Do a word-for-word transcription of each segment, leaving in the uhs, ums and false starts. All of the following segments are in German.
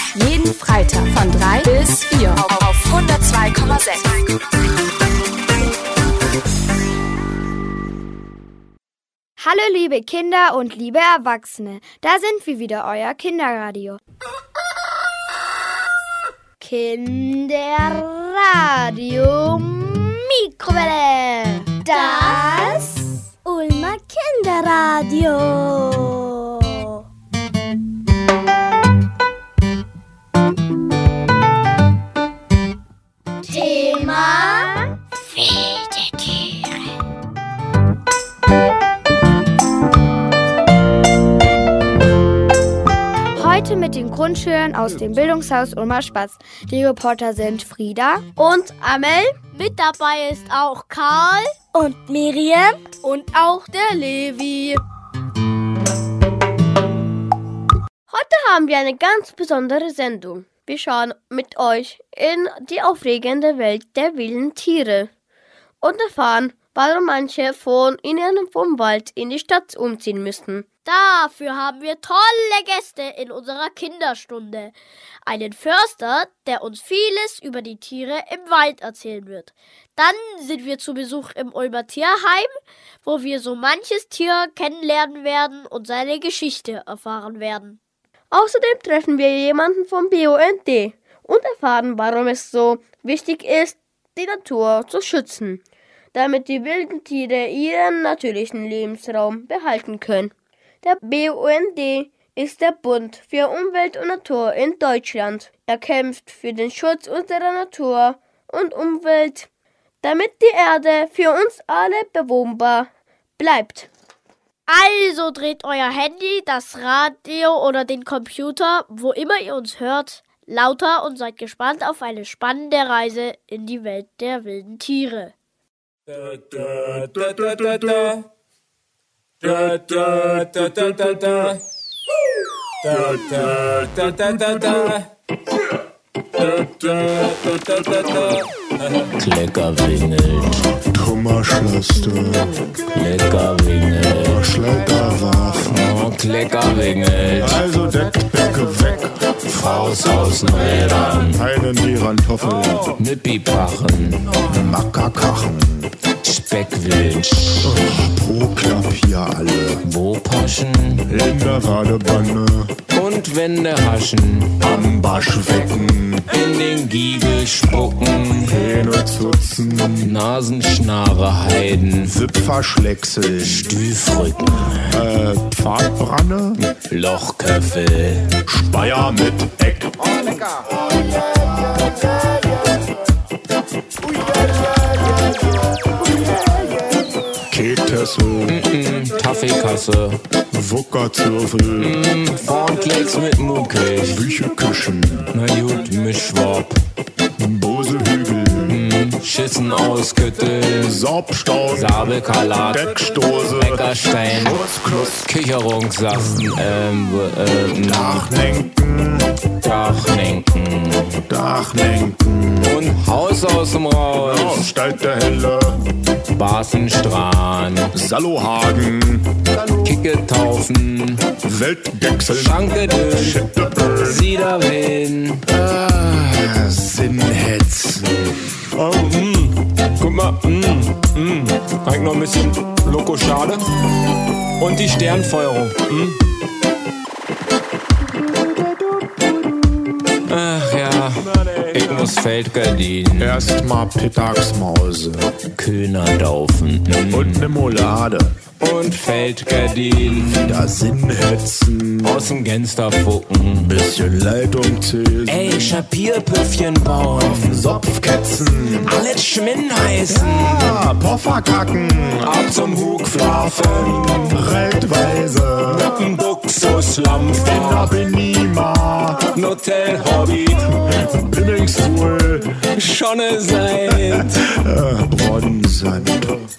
Jeden Freitag von drei bis vier auf hundertzwei Komma sechs. Hallo liebe Kinder und liebe Erwachsene, da sind wir wieder, euer Kinderradio. Kinderradio Mikrowelle. Das Ulmer Kinderradio. Thema wilde Tiere. Heute mit den Grundschülern aus dem Bildungshaus Ulmer Spatz. Die Reporter sind Frieda und Amel. Mit dabei ist auch Karl und Miriam und auch der Levi. Heute haben wir eine ganz besondere Sendung. Wir schauen mit euch in die aufregende Welt der wilden Tiere und erfahren, warum manche von ihnen vom Wald in die Stadt umziehen müssen. Dafür haben wir tolle Gäste in unserer Kinderstunde. Einen Förster, der uns vieles über die Tiere im Wald erzählen wird. Dann sind wir zu Besuch im Ulmer Tierheim, wo wir so manches Tier kennenlernen werden und seine Geschichte erfahren werden. Außerdem treffen wir jemanden vom B U N D und erfahren, warum es so wichtig ist, die Natur zu schützen, damit die wilden Tiere ihren natürlichen Lebensraum behalten können. Der B U N D ist der Bund für Umwelt und Natur in Deutschland. Er kämpft für den Schutz unserer Natur und Umwelt, damit die Erde für uns alle bewohnbar bleibt. Also dreht euer Handy, das Radio oder den Computer, wo immer ihr uns hört, lauter und seid gespannt auf eine spannende Reise in die Welt der wilden Tiere. Da, da, da, da, da, da. Da, da, da, da, da, da. Da, da, da, da, da, da. Da, da, da, da, da. Klecker wingelt, Thomas Schlöste, Klecker wingelt, Schlecker warfen, oh, Klecker wingelt, also deckt Becke weg, Faust aus den Rädern, einen die Rantoffel, Nippipachen, Mackerkachen, Speckwilch, Pro-Klapp hier alle, wo paschen in der Badewanne, und Wände haschen, am Waschbecken, in den Giegel spucken, Hähne zutzen, Nasenschnare heiden, Wipferschlecksel, Stüfrücken, äh, Pfadbranne, Lochköffel, Speyer mit Eck. Oh, lecker. Kekessel, mm, Taffeekasse, Wuckerzürfel, mm, Cornflakes mit Muckig, Bücheküchen, na gut, Mischwab, Bosehügel, mm, Schissen ausgütteln, Sorbstauden, Sabelkalat, Deckstoße, Leckerstein, Schmutzknuss, Kicherungssasten, ähm, ähm, Dachnenken, Dachnenken Dachnenken, und Haus aus dem Rausch, Ausstalt der Helle, Basenstrahn, Sallohagen, Kicketaufen, Weltdechsel, Schankedön, Schitteburn, Siederwin. ah, Sinnhetz, Oh, mm. Guck mal, mm, mm. Eigentlich noch ein bisschen Lokoschade. Und die Sternfeuerung. Mm. Ach ja, ich muss Feldgardinen, erstmal Pittagsmause Kühnerdaufen mm. und ne Molade, und Feldgardinen da Sinnhetzen, aus dem Gensterfucken. bisschen Leitung zählen, Ey, Schapierpüffchen bauen, Sopfketzen, alles Schminn heißen, ah, Pofferkacken, ab zum Hugflafen, Reitweise, ein Buxuslampfer, Inabinima, Hotel Hobby, Bimmingsstuhl, Schonne Seid, äh, Bronnsand.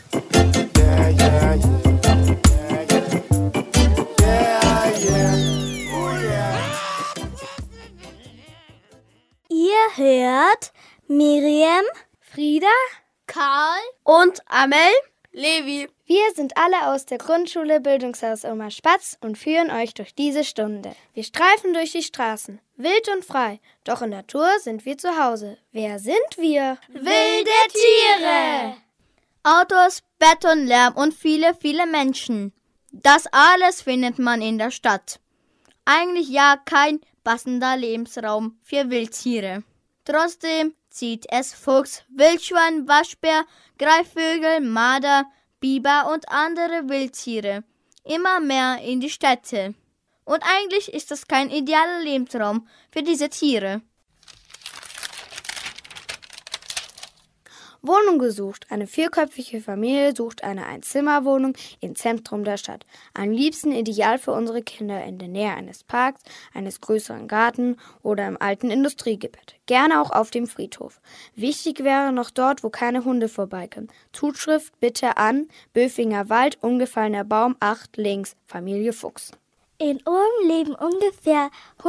Ihr hört Miriam, Frieda, Karl und Amel, Levi. Wir sind alle aus der Grundschule Bildungshaus Oma Spatz und führen euch durch diese Stunde. Wir streifen durch die Straßen, wild und frei, doch in der Natur sind wir zu Hause. Wer sind wir? Wilde Tiere! Autos, Beton, Lärm und viele, viele Menschen. Das alles findet man in der Stadt. Eigentlich ja kein passender Lebensraum für Wildtiere. Trotzdem zieht es Fuchs, Wildschwein, Waschbär, Greifvögel, Marder, Biber und andere Wildtiere immer mehr in die Städte. Und eigentlich ist das kein idealer Lebensraum für diese Tiere. Wohnung gesucht. Eine vierköpfige Familie sucht eine Einzimmerwohnung im Zentrum der Stadt. Am liebsten ideal für unsere Kinder in der Nähe eines Parks, eines größeren Gartens oder im alten Industriegebiet. Gerne auch auf dem Friedhof. Wichtig wäre noch dort, wo keine Hunde vorbeikommen. Zuschrift bitte an Böfinger Wald, umgefallener Baum, acht links, Familie Fuchs. In Ulm leben ungefähr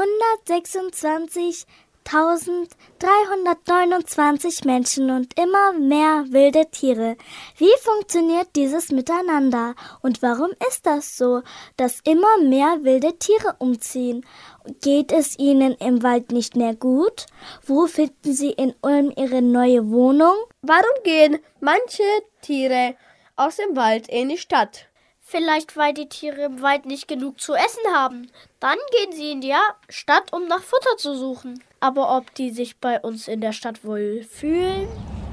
hundertsechsundzwanzigtausenddreihundertneunundzwanzig Menschen und immer mehr wilde Tiere. Wie funktioniert dieses Miteinander? Und warum ist das so, dass immer mehr wilde Tiere umziehen? Geht es ihnen im Wald nicht mehr gut? Wo finden sie in Ulm ihre neue Wohnung? Warum gehen manche Tiere aus dem Wald in die Stadt? Vielleicht, weil die Tiere im Wald nicht genug zu essen haben. Dann gehen sie in die Stadt, um nach Futter zu suchen. Aber ob die sich bei uns in der Stadt wohl fühlen?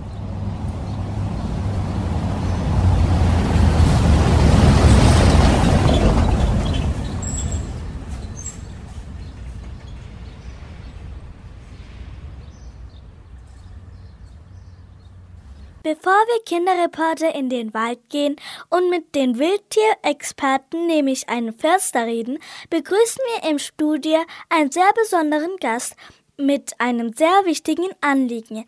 Bevor wir Kinderreporter in den Wald gehen und mit den Wildtierexperten, nämlich einem Förster, reden, begrüßen wir im Studio einen sehr besonderen Gast mit einem sehr wichtigen Anliegen,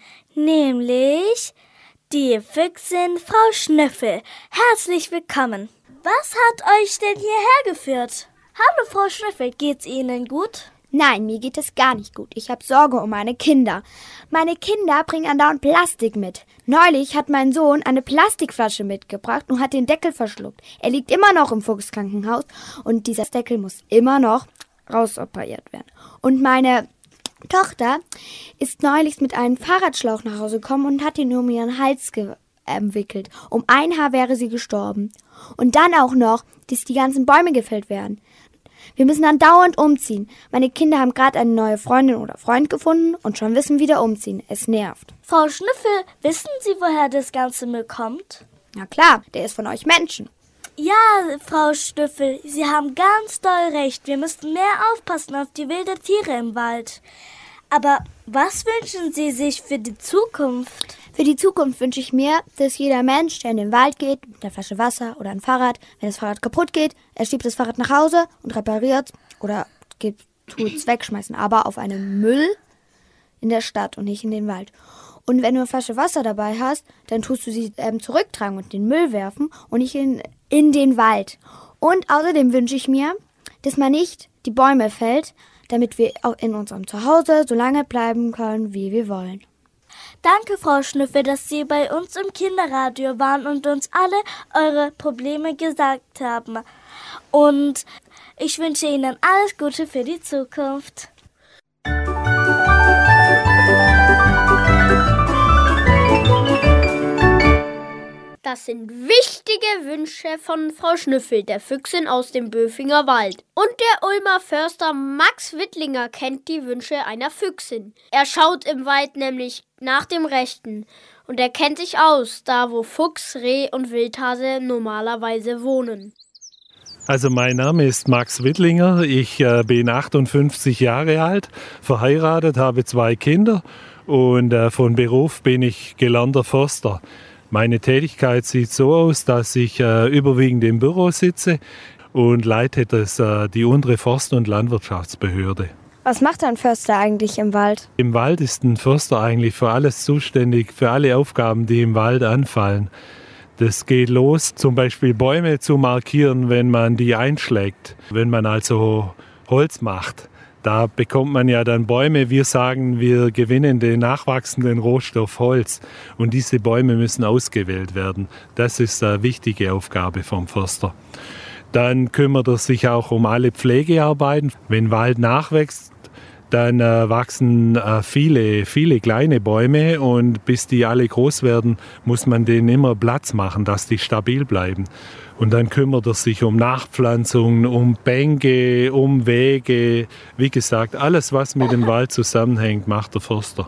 nämlich die Füchsin Frau Schnüffel. Herzlich willkommen. Was hat euch denn hierher geführt? Hallo Frau Schnüffel, geht's Ihnen gut? Nein, mir geht es gar nicht gut. Ich habe Sorge um meine Kinder. Meine Kinder bringen andauernd Plastik mit. Neulich hat mein Sohn eine Plastikflasche mitgebracht und hat den Deckel verschluckt. Er liegt immer noch im Fuchskrankenhaus und dieser Deckel muss immer noch rausoperiert werden. Und meine Tochter ist neulich mit einem Fahrradschlauch nach Hause gekommen und hat ihn um ihren Hals gewickelt. Um ein Haar wäre sie gestorben. Und dann auch noch, dass die ganzen Bäume gefällt werden. Wir müssen dann dauernd umziehen. Meine Kinder haben gerade eine neue Freundin oder Freund gefunden und schon wissen wieder umziehen. Es nervt. Frau Schnüffel, wissen Sie, woher das ganze Müll kommt? Na klar, der ist von euch Menschen. Ja, Frau Schnüffel, Sie haben ganz doll recht. Wir müssen mehr aufpassen auf die wilden Tiere im Wald. Aber was wünschen Sie sich für die Zukunft? Für die Zukunft wünsche ich mir, dass jeder Mensch, der in den Wald geht, mit einer Flasche Wasser oder ein Fahrrad, wenn das Fahrrad kaputt geht, er schiebt das Fahrrad nach Hause und repariert oder tut es wegschmeißen, aber auf einen Müll in der Stadt und nicht in den Wald. Und wenn du eine Flasche Wasser dabei hast, dann tust du sie ähm, zurücktragen und in den Müll werfen und nicht in, in den Wald. Und außerdem wünsche ich mir, dass man nicht die Bäume fällt, damit wir auch in unserem Zuhause so lange bleiben können, wie wir wollen. Danke, Frau Schnüffel, dass Sie bei uns im Kinderradio waren und uns alle eure Probleme gesagt haben. Und ich wünsche Ihnen alles Gute für die Zukunft. Das sind wichtige Wünsche von Frau Schnüffel, der Füchsin aus dem Böfinger Wald. Und der Ulmer Förster Max Wittlinger kennt die Wünsche einer Füchsin. Er schaut im Wald nämlich nach dem Rechten und er kennt sich aus, da wo Fuchs, Reh und Wildhase normalerweise wohnen. Also mein Name ist Max Wittlinger, ich äh, bin achtundfünfzig Jahre alt, verheiratet, habe zwei Kinder und äh, von Beruf bin ich gelernter Förster. Meine Tätigkeit sieht so aus, dass ich äh, überwiegend im Büro sitze und leite das, äh, die untere Forst- und Landwirtschaftsbehörde. Was macht ein Förster eigentlich im Wald? Im Wald ist ein Förster eigentlich für alles zuständig, für alle Aufgaben, die im Wald anfallen. Das geht los, zum Beispiel Bäume zu markieren, wenn man die einschlägt. Wenn man also Holz macht, Da bekommt man ja dann Bäume. Wir sagen, wir gewinnen den nachwachsenden Rohstoff Holz. Und diese Bäume müssen ausgewählt werden. Das ist eine wichtige Aufgabe vom Förster. Dann kümmert er sich auch um alle Pflegearbeiten. Wenn Wald nachwächst, dann äh, wachsen äh, viele, viele kleine Bäume und bis die alle groß werden, muss man denen immer Platz machen, dass die stabil bleiben. Und dann kümmert er sich um Nachpflanzungen, um Bänke, um Wege. Wie gesagt, alles, was mit dem Wald zusammenhängt, macht der Förster.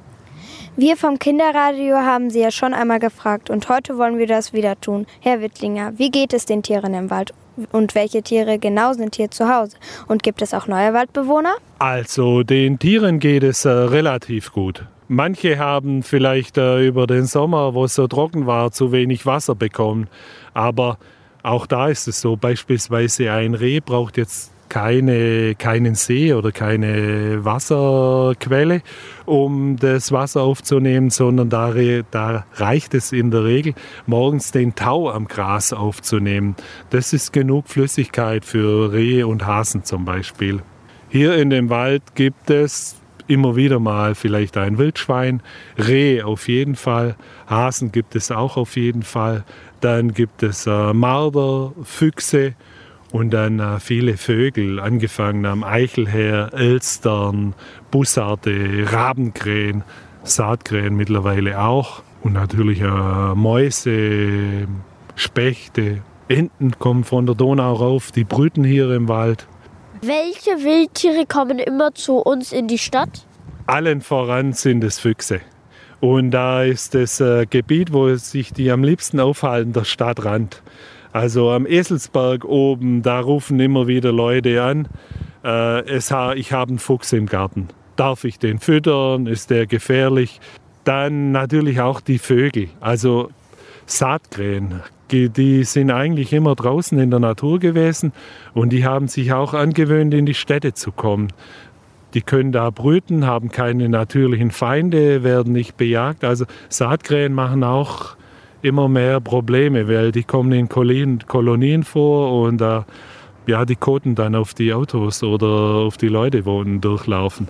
Wir vom Kinderradio haben Sie ja schon einmal gefragt und heute wollen wir das wieder tun. Herr Wittlinger, wie geht es den Tieren im Wald? Und welche Tiere genau sind hier zu Hause? Und gibt es auch neue Waldbewohner? Also den Tieren geht es äh, relativ gut. Manche haben vielleicht äh, über den Sommer, wo es so trocken war, zu wenig Wasser bekommen. Aber auch da ist es so, beispielsweise ein Reh braucht jetzt keine, keinen See oder keine Wasserquelle, um das Wasser aufzunehmen, sondern da, da reicht es in der Regel, morgens den Tau am Gras aufzunehmen. Das ist genug Flüssigkeit für Rehe und Hasen zum Beispiel. Hier in dem Wald gibt es immer wieder mal vielleicht ein Wildschwein, Reh auf jeden Fall, Hasen gibt es auch auf jeden Fall, dann gibt es äh, Marder, Füchse, und dann äh, viele Vögel, angefangen am Eichelherr, Elstern, Bussarde, Rabenkrähen, Saatkrähen mittlerweile auch. Und natürlich äh, Mäuse, Spechte, Enten kommen von der Donau rauf, die brüten hier im Wald. Welche Wildtiere kommen immer zu uns in die Stadt? Allen voran sind es Füchse. Und da ist das äh, Gebiet, wo sich die am liebsten aufhalten, der Stadtrand. Also am Eselsberg oben, da rufen immer wieder Leute an, äh, es ha, ich habe einen Fuchs im Garten. Darf ich den füttern? Ist der gefährlich? Dann natürlich auch die Vögel, also Saatkrähen. Die, die sind eigentlich immer draußen in der Natur gewesen und die haben sich auch angewöhnt, in die Städte zu kommen. Die können da brüten, haben keine natürlichen Feinde, werden nicht bejagt. Also Saatkrähen machen auch immer mehr Probleme, weil die kommen in Kolonien vor und äh, ja, die koten dann auf die Autos oder auf die Leute, wo unten durchlaufen.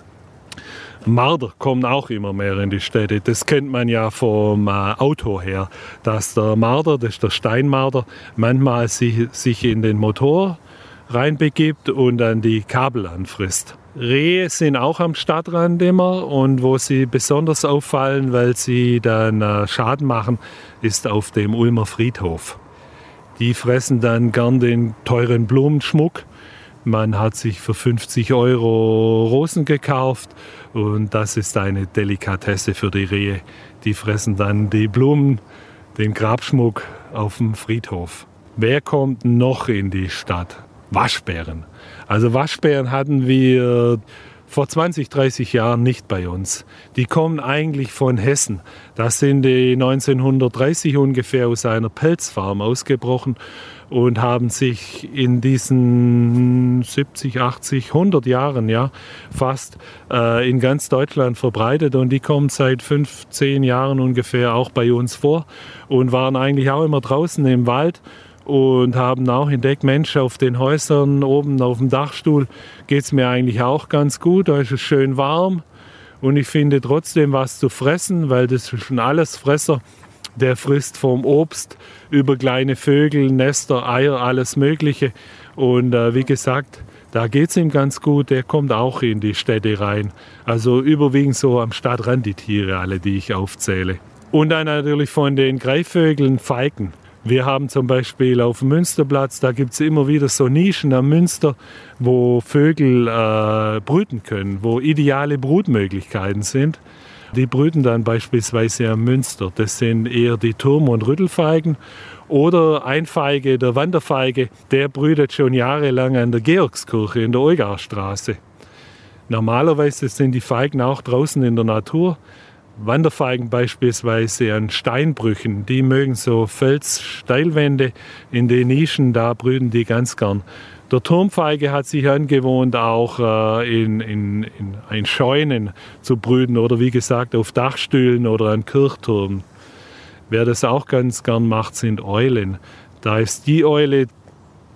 Marder kommen auch immer mehr in die Städte. Das kennt man ja vom äh, Auto her, dass der Marder, das ist der Steinmarder, manchmal sich, sich in den Motor reinbegibt und dann die Kabel anfrisst. Rehe sind auch am Stadtrand immer und wo sie besonders auffallen, weil sie dann äh, Schaden machen, ist auf dem Ulmer Friedhof. Die fressen dann gern den teuren Blumenschmuck. Man hat sich für fünfzig Euro Rosen gekauft und das ist eine Delikatesse für die Rehe. Die fressen dann die Blumen, den Grabschmuck auf dem Friedhof. Wer kommt noch in die Stadt? Waschbären. Also Waschbären hatten wir vor zwanzig, dreißig Jahren nicht bei uns. Die kommen eigentlich von Hessen. Da sind die neunzehnhundertdreißig ungefähr aus einer Pelzfarm ausgebrochen und haben sich in diesen siebzig, achtzig, hundert Jahren ja, fast äh, in ganz Deutschland verbreitet. Und die kommen seit fünf, zehn Jahren ungefähr auch bei uns vor und waren eigentlich auch immer draußen im Wald. Und haben auch entdeckt, Mensch, auf den Häusern oben auf dem Dachstuhl geht es mir eigentlich auch ganz gut. Da ist es schön warm und ich finde trotzdem was zu fressen, weil das ist ein Allesfresser. Der frisst vom Obst über kleine Vögel, Nester, Eier, alles Mögliche. Und äh, wie gesagt, da geht es ihm ganz gut. Der kommt auch in die Städte rein. Also überwiegend so am Stadtrand die Tiere, alle, die ich aufzähle. Und dann natürlich von den Greifvögeln Falken. Wir haben zum Beispiel auf dem Münsterplatz, da gibt es immer wieder so Nischen am Münster, wo Vögel äh, brüten können, wo ideale Brutmöglichkeiten sind. Die brüten dann beispielsweise am Münster. Das sind eher die Turm- und Rüttelfeigen. Oder ein Feige, der Wanderfeige, der brütet schon jahrelang an der Georgskirche in der Eugarstraße. Normalerweise sind die Feigen auch draußen in der Natur. Wanderfeigen beispielsweise an Steinbrüchen, die mögen so Felssteilwände in den Nischen, da brüten die ganz gern. Der Turmfeige hat sich angewohnt, auch äh, in, in, in, in Scheunen zu brüten oder wie gesagt auf Dachstühlen oder an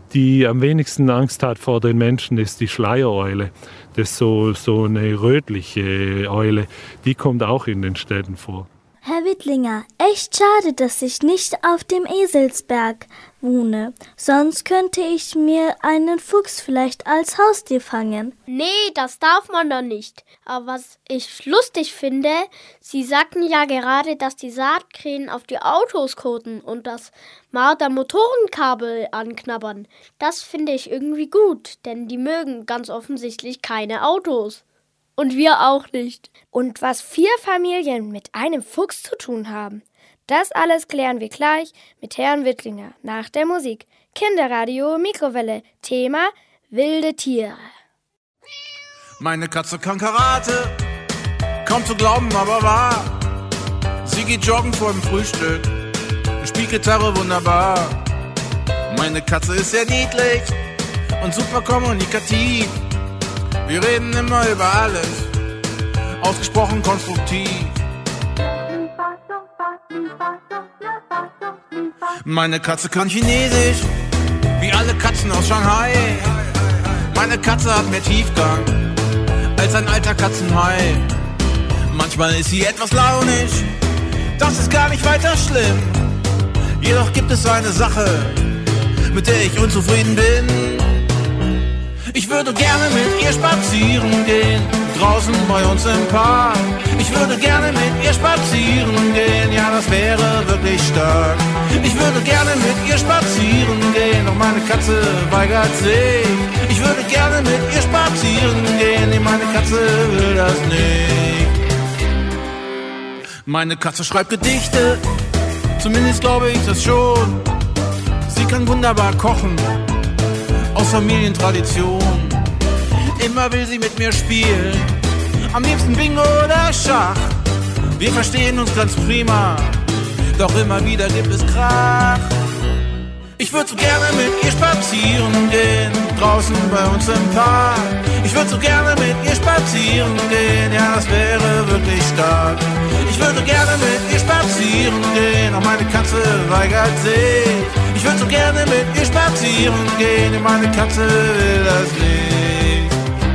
die am wenigsten Angst hat vor den Menschen, ist die Schleiereule. Das ist so, so eine rötliche Eule. Die kommt auch in den Städten vor. Herr Wittlinger, echt schade, dass ich nicht auf dem Eselsberg wohne. Sonst könnte ich mir einen Fuchs vielleicht als Haustier fangen. Nee, das darf man doch nicht. Aber was ich lustig finde, Sie sagten ja gerade, dass die Saatkrähen auf die Autos koten und das Marder Motorenkabel anknabbern. Das finde ich irgendwie gut, denn die mögen ganz offensichtlich keine Autos. Und wir auch nicht. Und was vier Familien mit einem Fuchs zu tun haben, das alles klären wir gleich mit Herrn Wittlinger nach der Musik. Kinderradio Mikrowelle. Thema wilde Tiere. Meine Katze kann Karate, kaum zu glauben, aber wahr. Sie geht joggen vor dem Frühstück, spielt Gitarre wunderbar. Meine Katze ist sehr niedlich und super kommunikativ. Wir reden immer über alles, ausgesprochen konstruktiv. Meine Katze kann Chinesisch, wie alle Katzen aus Shanghai. Meine Katze hat mehr Tiefgang als ein alter Katzenhai. Manchmal ist sie etwas launisch, das ist gar nicht weiter schlimm. Jedoch gibt es eine Sache, mit der ich unzufrieden bin. Ich würde gerne mit ihr spazieren gehen, draußen bei uns im Park. Ich würde gerne mit ihr spazieren gehen, ja, das wäre wirklich stark. Ich würde gerne mit ihr spazieren gehen, doch meine Katze weigert sich. Ich würde gerne mit ihr spazieren gehen, nee, meine Katze will das nicht. Meine Katze schreibt Gedichte, zumindest glaube ich das schon. Sie kann wunderbar kochen, aus Familientradition. Immer will sie mit mir spielen, am liebsten Bingo oder Schach. Wir verstehen uns ganz prima, doch immer wieder gibt es Krach. Ich würde so gerne mit ihr spazieren gehen, draußen bei uns im Park. Ich würde so gerne mit ihr spazieren gehen, ja, das wäre wirklich stark. Ich würde gerne mit ihr spazieren gehen, doch meine Katze weigert sich. Ich würde so gerne mit ihr spazieren gehen, doch meine Katze will das nicht.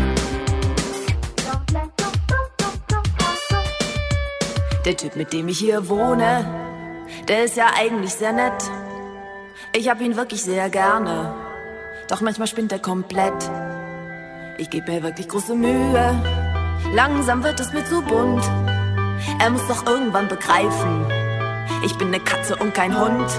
Der Typ, mit dem ich hier wohne, der ist ja eigentlich sehr nett. Ich hab ihn wirklich sehr gerne, doch manchmal spinnt er komplett. Ich gebe mir wirklich große Mühe, langsam wird es mir zu bunt. Er muss doch irgendwann begreifen, ich bin ne Katze und kein Hund.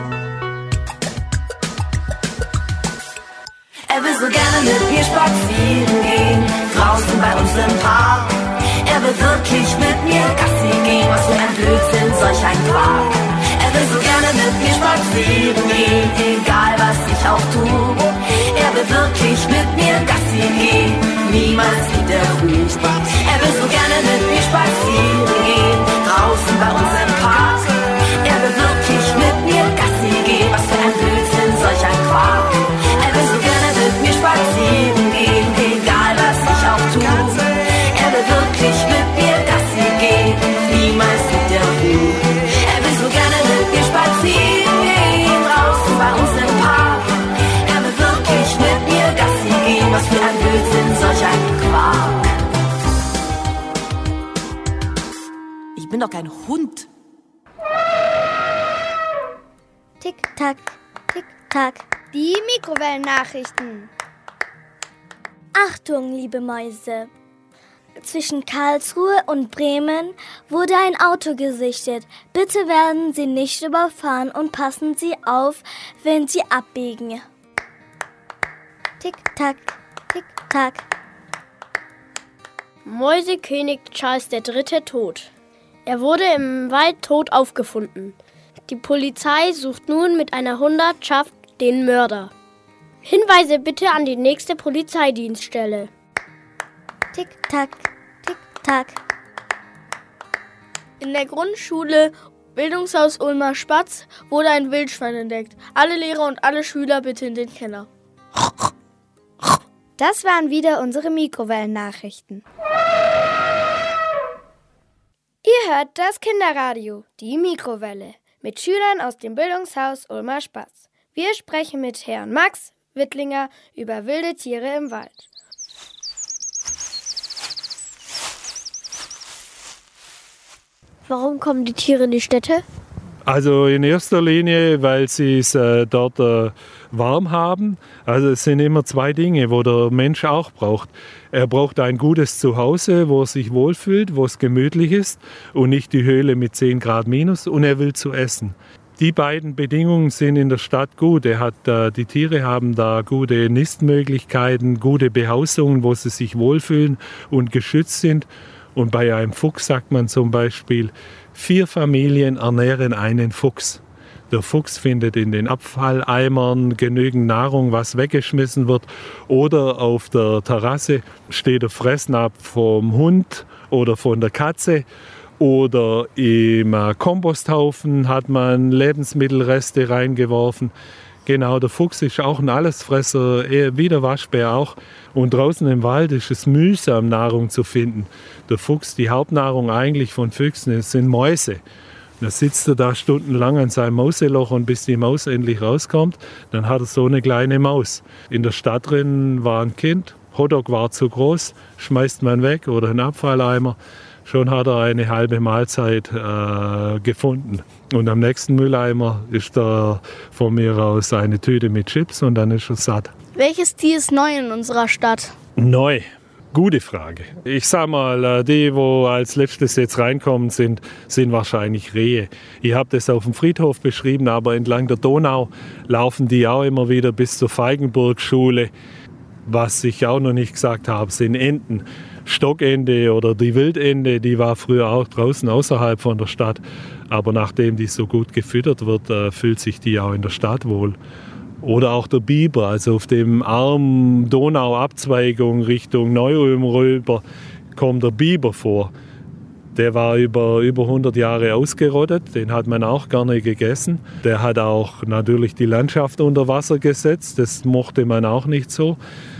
Er will so gerne mit mir spazieren gehen, draußen bei uns im Park. Er will wirklich mit mir Gassi gehen, was für ein Blödsinn, solch ein Quark. Er will so gerne mit mir spazieren gehen, egal was ich auch tue. Er will wirklich mit mir Gassi gehen, niemals wieder Fuß. Er will so gerne mit mir spazieren gehen, draußen bei uns im Park. Er will wirklich mit mir Gassi gehen, was für ein Blödsinn, solch ein Quark. Er will so gerne mit mir spazieren gehen, egal was ich auch tue. Er will wirklich mit mir Gassi gehen, niemals wieder Fuß. Er will so gerne mit mir spazieren gehen, draußen bei uns im Park. Er will wirklich mit mir Gassi gehen, was für ein Blödsinn, solch ein Quark. Ich bin doch kein Hund. Tick-Tack, Tick-Tack. Die Mikrowellennachrichten. Achtung, liebe Mäuse. Zwischen Karlsruhe und Bremen wurde ein Auto gesichtet. Bitte werden Sie nicht überfahren und passen Sie auf, wenn Sie abbiegen. Tick-Tack, Tick-Tack. Mäusekönig Charles der Dritte tot. Er wurde im Wald tot aufgefunden. Die Polizei sucht nun mit einer Hundertschaft den Mörder. Hinweise bitte an die nächste Polizeidienststelle. Tick-Tack, Tick-Tack. In der Grundschule Bildungshaus Ulmer Spatz wurde ein Wildschwein entdeckt. Alle Lehrer und alle Schüler bitte in den Keller. Das waren wieder unsere Mikrowellennachrichten. Ihr hört das Kinderradio, die Mikrowelle, mit Schülern aus dem Bildungshaus Ulmer Spatz. Wir sprechen mit Herrn Max Wittlinger über wilde Tiere im Wald. Warum kommen die Tiere in die Städte? Also in erster Linie, weil sie es äh, dort äh, warm haben. Also es sind immer zwei Dinge, wo der Mensch auch braucht. Er braucht ein gutes Zuhause, wo er sich wohlfühlt, wo es gemütlich ist und nicht die Höhle mit zehn Grad minus, und er will zu essen. Die beiden Bedingungen sind in der Stadt gut. Er hat, äh, die Tiere haben da gute Nistmöglichkeiten, gute Behausungen, wo sie sich wohlfühlen und geschützt sind. Und bei einem Fuchs sagt man zum Beispiel, vier Familien ernähren einen Fuchs. Der Fuchs findet in den Abfalleimern genügend Nahrung, was weggeschmissen wird. Oder auf der Terrasse steht der Fressnapf vom Hund oder von der Katze. Oder im Komposthaufen hat man Lebensmittelreste reingeworfen. Genau, der Fuchs ist auch ein Allesfresser, wie der Waschbär auch. Und draußen im Wald ist es mühsam, Nahrung zu finden. Der Fuchs, die Hauptnahrung eigentlich von Füchsen, sind Mäuse. Da sitzt er da stundenlang an seinem Mauseloch, und bis die Maus endlich rauskommt, dann hat er so eine kleine Maus. In der Stadt drin war ein Kind, Hotdog war zu groß, schmeißt man weg oder einen Abfalleimer. Schon hat er eine halbe Mahlzeit äh, gefunden. Und am nächsten Mülleimer ist da von mir aus eine Tüte mit Chips, und dann ist er satt. Welches Tier ist neu in unserer Stadt? Neu? Gute Frage. Ich sag mal, die, wo als letztes jetzt reinkommen sind, sind wahrscheinlich Rehe. Ich habe das auf dem Friedhof beschrieben, aber entlang der Donau laufen die auch immer wieder bis zur Feigenburg-Schule. Was ich auch noch nicht gesagt habe, sind Enten. Stockente oder die Wildente, die war früher auch draußen außerhalb von der Stadt. Aber nachdem die so gut gefüttert wird, äh, fühlt sich die auch in der Stadt wohl. Oder auch der Biber, also auf dem Arm Donauabzweigung Richtung Neu-Ulm rüber kommt der Biber vor. Der war über, über hundert Jahre ausgerottet, den hat man auch gerne gegessen. Der hat auch natürlich die Landschaft unter Wasser gesetzt, das mochte man auch nicht so,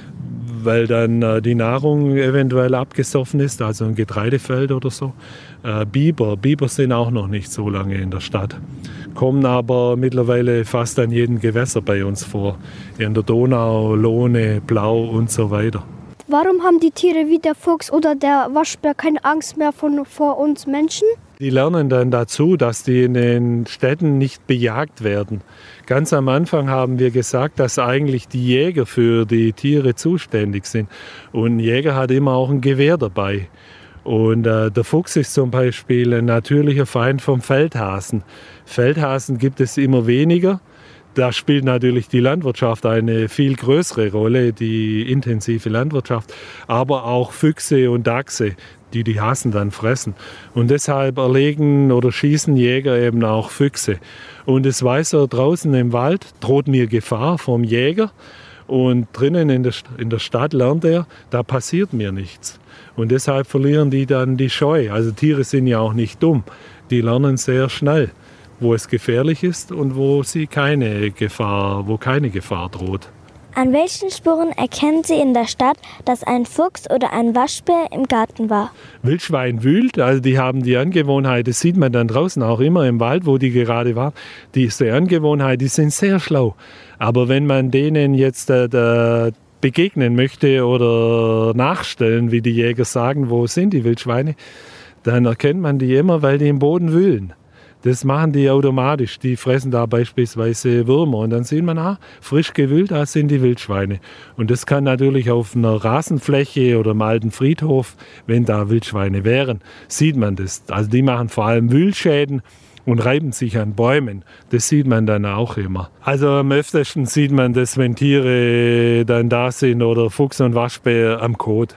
weil dann äh, die Nahrung eventuell abgesoffen ist, also ein Getreidefeld oder so. Äh, Biber, Biber sind auch noch nicht so lange in der Stadt, kommen aber mittlerweile fast an jedem Gewässer bei uns vor. In der Donau, Lohne, Blau und so weiter. Warum haben die Tiere wie der Fuchs oder der Waschbär keine Angst mehr von, vor uns Menschen? Die lernen dann dazu, dass die in den Städten nicht bejagt werden. Ganz am Anfang haben wir gesagt, dass eigentlich die Jäger für die Tiere zuständig sind. Und ein Jäger hat immer auch ein Gewehr dabei. Und äh, der Fuchs ist zum Beispiel ein natürlicher Feind vom Feldhasen. Feldhasen gibt es immer weniger. Da spielt natürlich die Landwirtschaft eine viel größere Rolle, die intensive Landwirtschaft, aber auch Füchse und Dachse, die die Hasen dann fressen. Und deshalb erlegen oder schießen Jäger eben auch Füchse. Und es weiß er, draußen im Wald droht mir Gefahr vom Jäger, und drinnen in der, in der Stadt lernt er, da passiert mir nichts. Und deshalb verlieren die dann die Scheu. Also Tiere sind ja auch nicht dumm, die lernen sehr schnell, wo es gefährlich ist und wo sie keine Gefahr, wo keine Gefahr droht. An welchen Spuren erkennen Sie in der Stadt, dass ein Fuchs oder ein Waschbär im Garten war? Wildschwein wühlt, also die haben die Angewohnheit, das sieht man dann draußen auch immer im Wald, wo die gerade waren. Diese Angewohnheit, die sind sehr schlau. Aber wenn man denen jetzt äh, da begegnen möchte oder nachstellen, wie die Jäger sagen, wo sind die Wildschweine, dann erkennt man die immer, weil die im Boden wühlen. Das machen die automatisch. Die fressen da beispielsweise Würmer. Und dann sieht man, ah, frisch gewühlt, da sind die Wildschweine. Und das kann natürlich auf einer Rasenfläche oder einem alten Friedhof, wenn da Wildschweine wären, sieht man das. Also die machen vor allem Wühlschäden und reiben sich an Bäumen. Das sieht man dann auch immer. Also am öftesten sieht man das, wenn Tiere dann da sind oder Fuchs und Waschbär am Kot.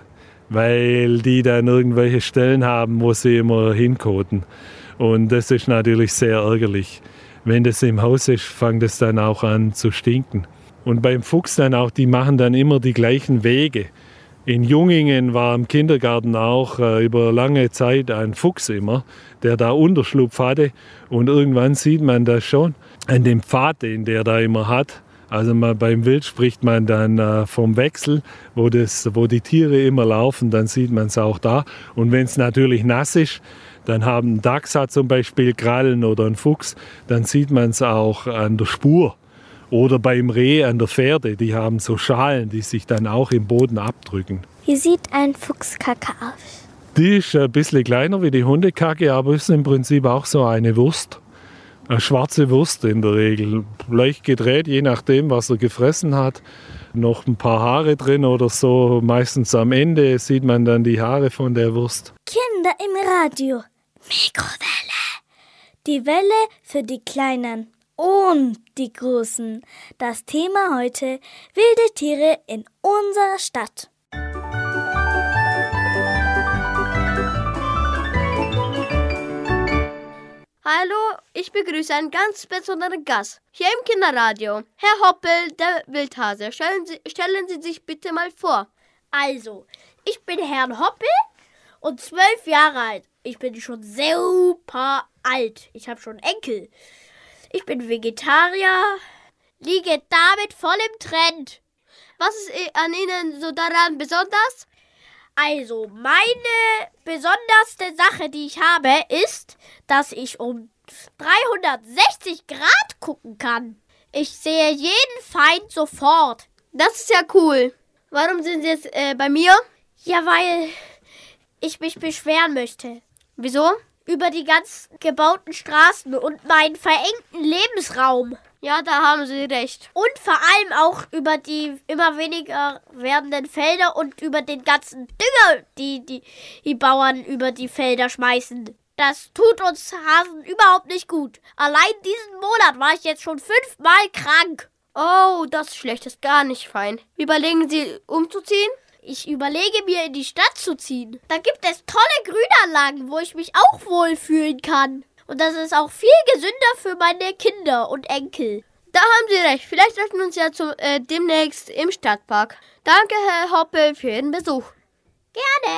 Weil die dann irgendwelche Stellen haben, wo sie immer hinkoten. Und das ist natürlich sehr ärgerlich. Wenn das im Haus ist, fängt es dann auch an zu stinken. Und beim Fuchs dann auch, die machen dann immer die gleichen Wege. In Jungingen war im Kindergarten auch äh, über lange Zeit ein Fuchs immer, der da Unterschlupf hatte. Und irgendwann sieht man das schon an dem Pfad, den der da immer hat. Also mal beim Wild spricht man dann äh, vom Wechsel, wo, das, wo die Tiere immer laufen, dann sieht man es auch da. Und wenn es natürlich nass ist, dann haben ein Dachs hat zum Beispiel Krallen oder ein Fuchs, dann sieht man es auch an der Spur. Oder beim Reh an der Pferde, die haben so Schalen, die sich dann auch im Boden abdrücken. Wie sieht ein Fuchskacke aus? Die ist ein bisschen kleiner wie die Hundekacke, aber ist im Prinzip auch so eine Wurst. Eine schwarze Wurst in der Regel. Leicht gedreht, je nachdem, was er gefressen hat. Noch ein paar Haare drin oder so. Meistens am Ende sieht man dann die Haare von der Wurst. Kinder im Radio. Mikrowelle. Die Welle für die Kleinen und die Großen. Das Thema heute: wilde Tiere in unserer Stadt. Hallo, ich begrüße einen ganz besonderen Gast hier im Kinderradio. Herr Hoppel, der Wildhase. Stellen Sie, stellen Sie sich bitte mal vor. Also, ich bin Herrn Hoppel und zwölf Jahre alt. Ich bin schon super alt. Ich habe schon Enkel. Ich bin Vegetarier, liege damit voll im Trend. Was ist an Ihnen so daran besonders? Also, meine besonderste Sache, die ich habe, ist, dass ich um dreihundertsechzig Grad gucken kann. Ich sehe jeden Feind sofort. Das ist ja cool. Warum sind Sie jetzt äh, bei mir? Ja, weil ich mich beschweren möchte. Wieso? Über die ganz gebauten Straßen und meinen verengten Lebensraum. Ja, da haben Sie recht. Und vor allem auch über die immer weniger werdenden Felder und über den ganzen Dünger, die die, die Bauern über die Felder schmeißen. Das tut uns Hasen überhaupt nicht gut. Allein diesen Monat war ich jetzt schon fünfmal krank. Oh, das ist schlecht, ist gar nicht fein. Überlegen Sie, umzuziehen? Ich überlege mir, in die Stadt zu ziehen. Da gibt es tolle Grünanlagen, wo ich mich auch wohlfühlen kann. Und das ist auch viel gesünder für meine Kinder und Enkel. Da haben Sie recht. Vielleicht treffen wir uns ja zum, äh, demnächst im Stadtpark. Danke, Herr Hoppel, für Ihren Besuch. Gerne.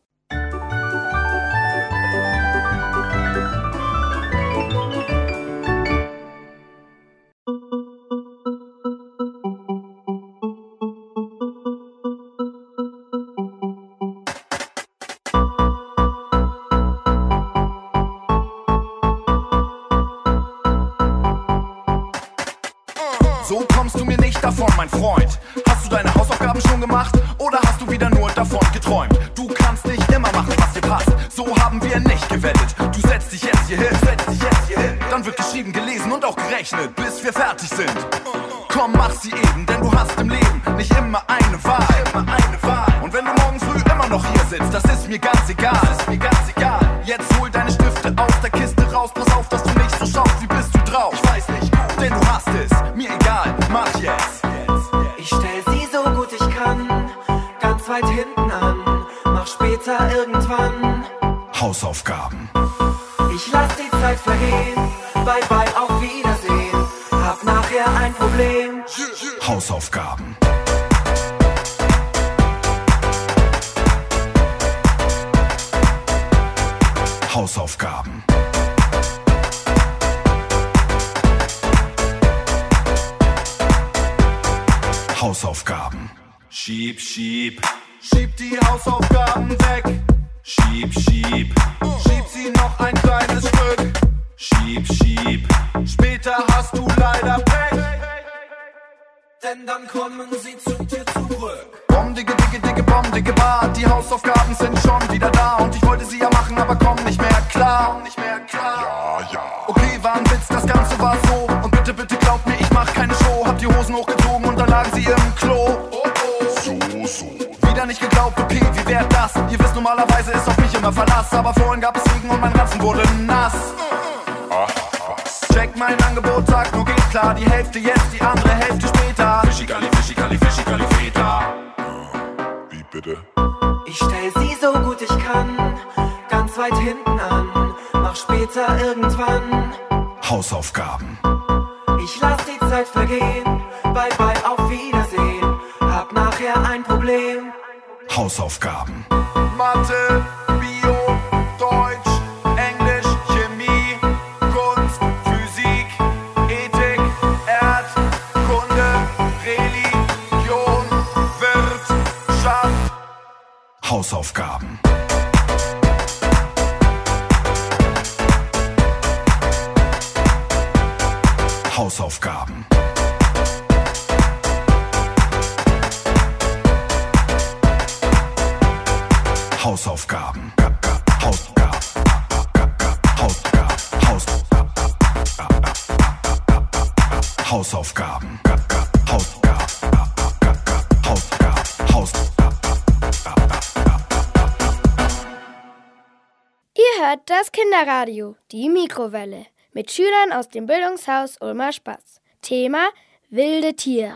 So kommst du mir nicht davon, mein Freund. Hast du deine Hausaufgaben schon gemacht? Oder hast du wieder nur davon geträumt? Du kannst nicht immer machen, was dir passt. So haben wir nicht gewettet. Du setzt dich jetzt hier hin, setzt dich jetzt hier hin. Dann wird geschrieben, gelesen und auch gerechnet, bis wir fertig sind. Komm, mach sie eben, denn du hast im Leben nicht immer eine Wahl. Immer eine Wahl. Und wenn du morgen früh immer noch hier sitzt, das ist mir ganz egal. Das ist mir ganz egal. Jetzt hol deine Stifte aus der Kiste raus. Pass auf, dass du nicht so schaust, wie bist du drauf? Ich weiß nicht, gut, denn du hast es. Mir egal, mach jetzt. Ich stell sie so gut ich kann, ganz weit hinten an. Mach später irgendwann Hausaufgaben. Ich lass die Zeit vergehen, bye bye, auf Wiedersehen. Hab nachher ein Problem. Hausaufgaben. Hausaufgaben. Hausaufgaben. Schieb, schieb. Schieb die Hausaufgaben weg. Schieb, schieb. Schieb sie noch ein kleines Stück. Schieb, schieb. Später hast du leider Pech. Denn dann kommen sie zu dir zurück. Bom, digge, digge, digge, bom, digge, bar. Die Hausaufgaben sind schon wieder da. Und ich wollte sie ja machen, aber komm nicht mehr klar. Nicht mehr klar. Ja, ja. Okay, war ein Witz, das Ganze war so. Und bitte, bitte glaubt mir, ich mach keine Show. Hab die Hosen hochgezogen und dann lagen sie im Klo. Oh, oh. So, so. Wieder nicht geglaubt, okay, wie wär das? Ihr wisst, normalerweise ist auf mich immer Verlass. Aber vorhin gab es Regen und mein Ranzen wurde nass. Ach, was? Check mein Angebot, sag nur geht klar. Die Hälfte jetzt, die andere Hälfte später. Fischikali, Fischikali, Fischikali, Feta. Wie bitte? Ich stell sie so gut ich kann, ganz weit hinten an. Mach später irgendwann Hausaufgaben. Ich lass die Zeit vergehen, bye bye, auf Wiedersehen. Hab nachher ein Problem. Hausaufgaben. Mathe, Bio, Deutsch, Englisch, Chemie, Kunst, Physik, Ethik, Erdkunde, Religion, Wirtschaft. Hausaufgaben. Hausaufgaben. Hausaufgaben. Hausaufgaben. Hausaufgaben. Hausaufgaben. Ihr hört das Kinderradio, die Mikrowelle, mit Schülern aus dem Bildungshaus Ulmer Spatz. Thema wilde Tiere.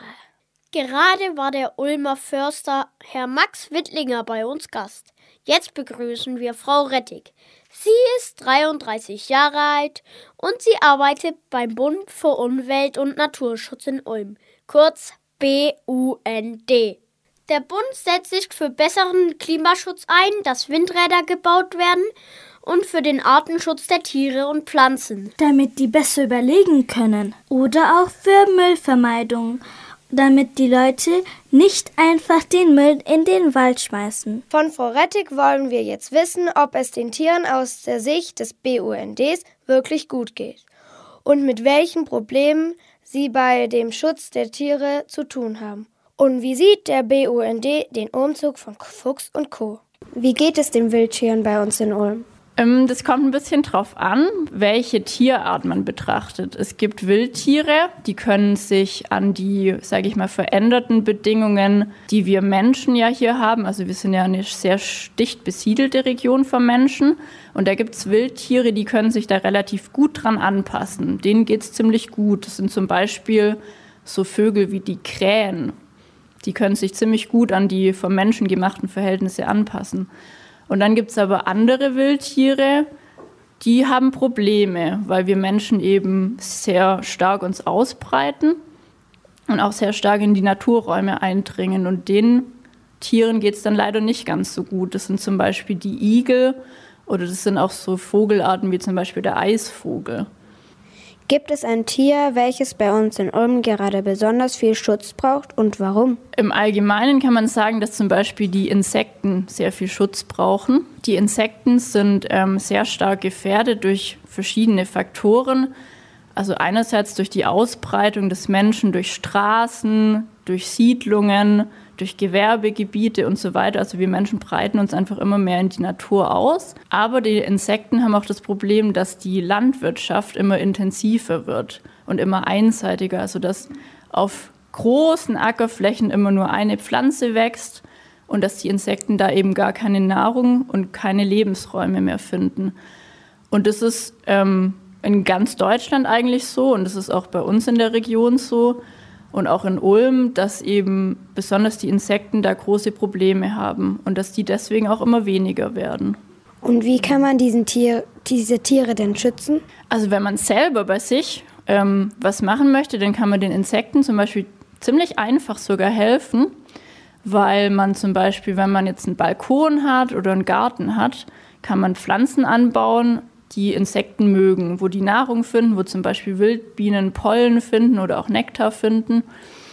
Gerade war der Ulmer Förster Herr Max Wittlinger bei uns Gast. Jetzt begrüßen wir Frau Rettig. Sie ist dreiunddreißig Jahre alt und sie arbeitet beim Bund für Umwelt und Naturschutz in Ulm, kurz B U N D. Der Bund setzt sich für besseren Klimaschutz ein, dass Windräder gebaut werden und für den Artenschutz der Tiere und Pflanzen. Damit die besser überlegen können. Oder auch für Müllvermeidung, damit die Leute nicht einfach den Müll in den Wald schmeißen. Von Frau Rettig wollen wir jetzt wissen, ob es den Tieren aus der Sicht des B U N Ds wirklich gut geht und mit welchen Problemen sie bei dem Schutz der Tiere zu tun haben. Und wie sieht der B U N D den Umzug von Fuchs und Co.? Wie geht es den Wildtieren bei uns in Ulm? Das kommt ein bisschen drauf an, welche Tierart man betrachtet. Es gibt Wildtiere, die können sich an die, sage ich mal, veränderten Bedingungen, die wir Menschen ja hier haben. Also wir sind ja eine sehr dicht besiedelte Region von Menschen. Und da gibt es Wildtiere, die können sich da relativ gut dran anpassen. Denen geht es ziemlich gut. Das sind zum Beispiel so Vögel wie die Krähen. Die können sich ziemlich gut an die vom Menschen gemachten Verhältnisse anpassen. Und dann gibt es aber andere Wildtiere, die haben Probleme, weil wir Menschen eben sehr stark uns ausbreiten und auch sehr stark in die Naturräume eindringen. Und den Tieren geht es dann leider nicht ganz so gut. Das sind zum Beispiel die Igel oder das sind auch so Vogelarten wie zum Beispiel der Eisvogel. Gibt es ein Tier, welches bei uns in Ulm gerade besonders viel Schutz braucht und warum? Im Allgemeinen kann man sagen, dass zum Beispiel die Insekten sehr viel Schutz brauchen. Die Insekten sind ähm, sehr stark gefährdet durch verschiedene Faktoren. Also einerseits durch die Ausbreitung des Menschen, durch Straßen, durch Siedlungen, durch Gewerbegebiete und so weiter. Also wir Menschen breiten uns einfach immer mehr in die Natur aus. Aber die Insekten haben auch das Problem, dass die Landwirtschaft immer intensiver wird und immer einseitiger. Also dass auf großen Ackerflächen immer nur eine Pflanze wächst und dass die Insekten da eben gar keine Nahrung und keine Lebensräume mehr finden. Und das ist ähm, in ganz Deutschland eigentlich so und das ist auch bei uns in der Region so. Und auch in Ulm, dass eben besonders die Insekten da große Probleme haben und dass die deswegen auch immer weniger werden. Und wie kann man diesen Tier, diese Tiere denn schützen? Also wenn man selber bei sich ähm, was machen möchte, dann kann man den Insekten zum Beispiel ziemlich einfach sogar helfen, weil man zum Beispiel, wenn man jetzt einen Balkon hat oder einen Garten hat, kann man Pflanzen anbauen, die Insekten mögen, wo die Nahrung finden, wo zum Beispiel Wildbienen Pollen finden oder auch Nektar finden.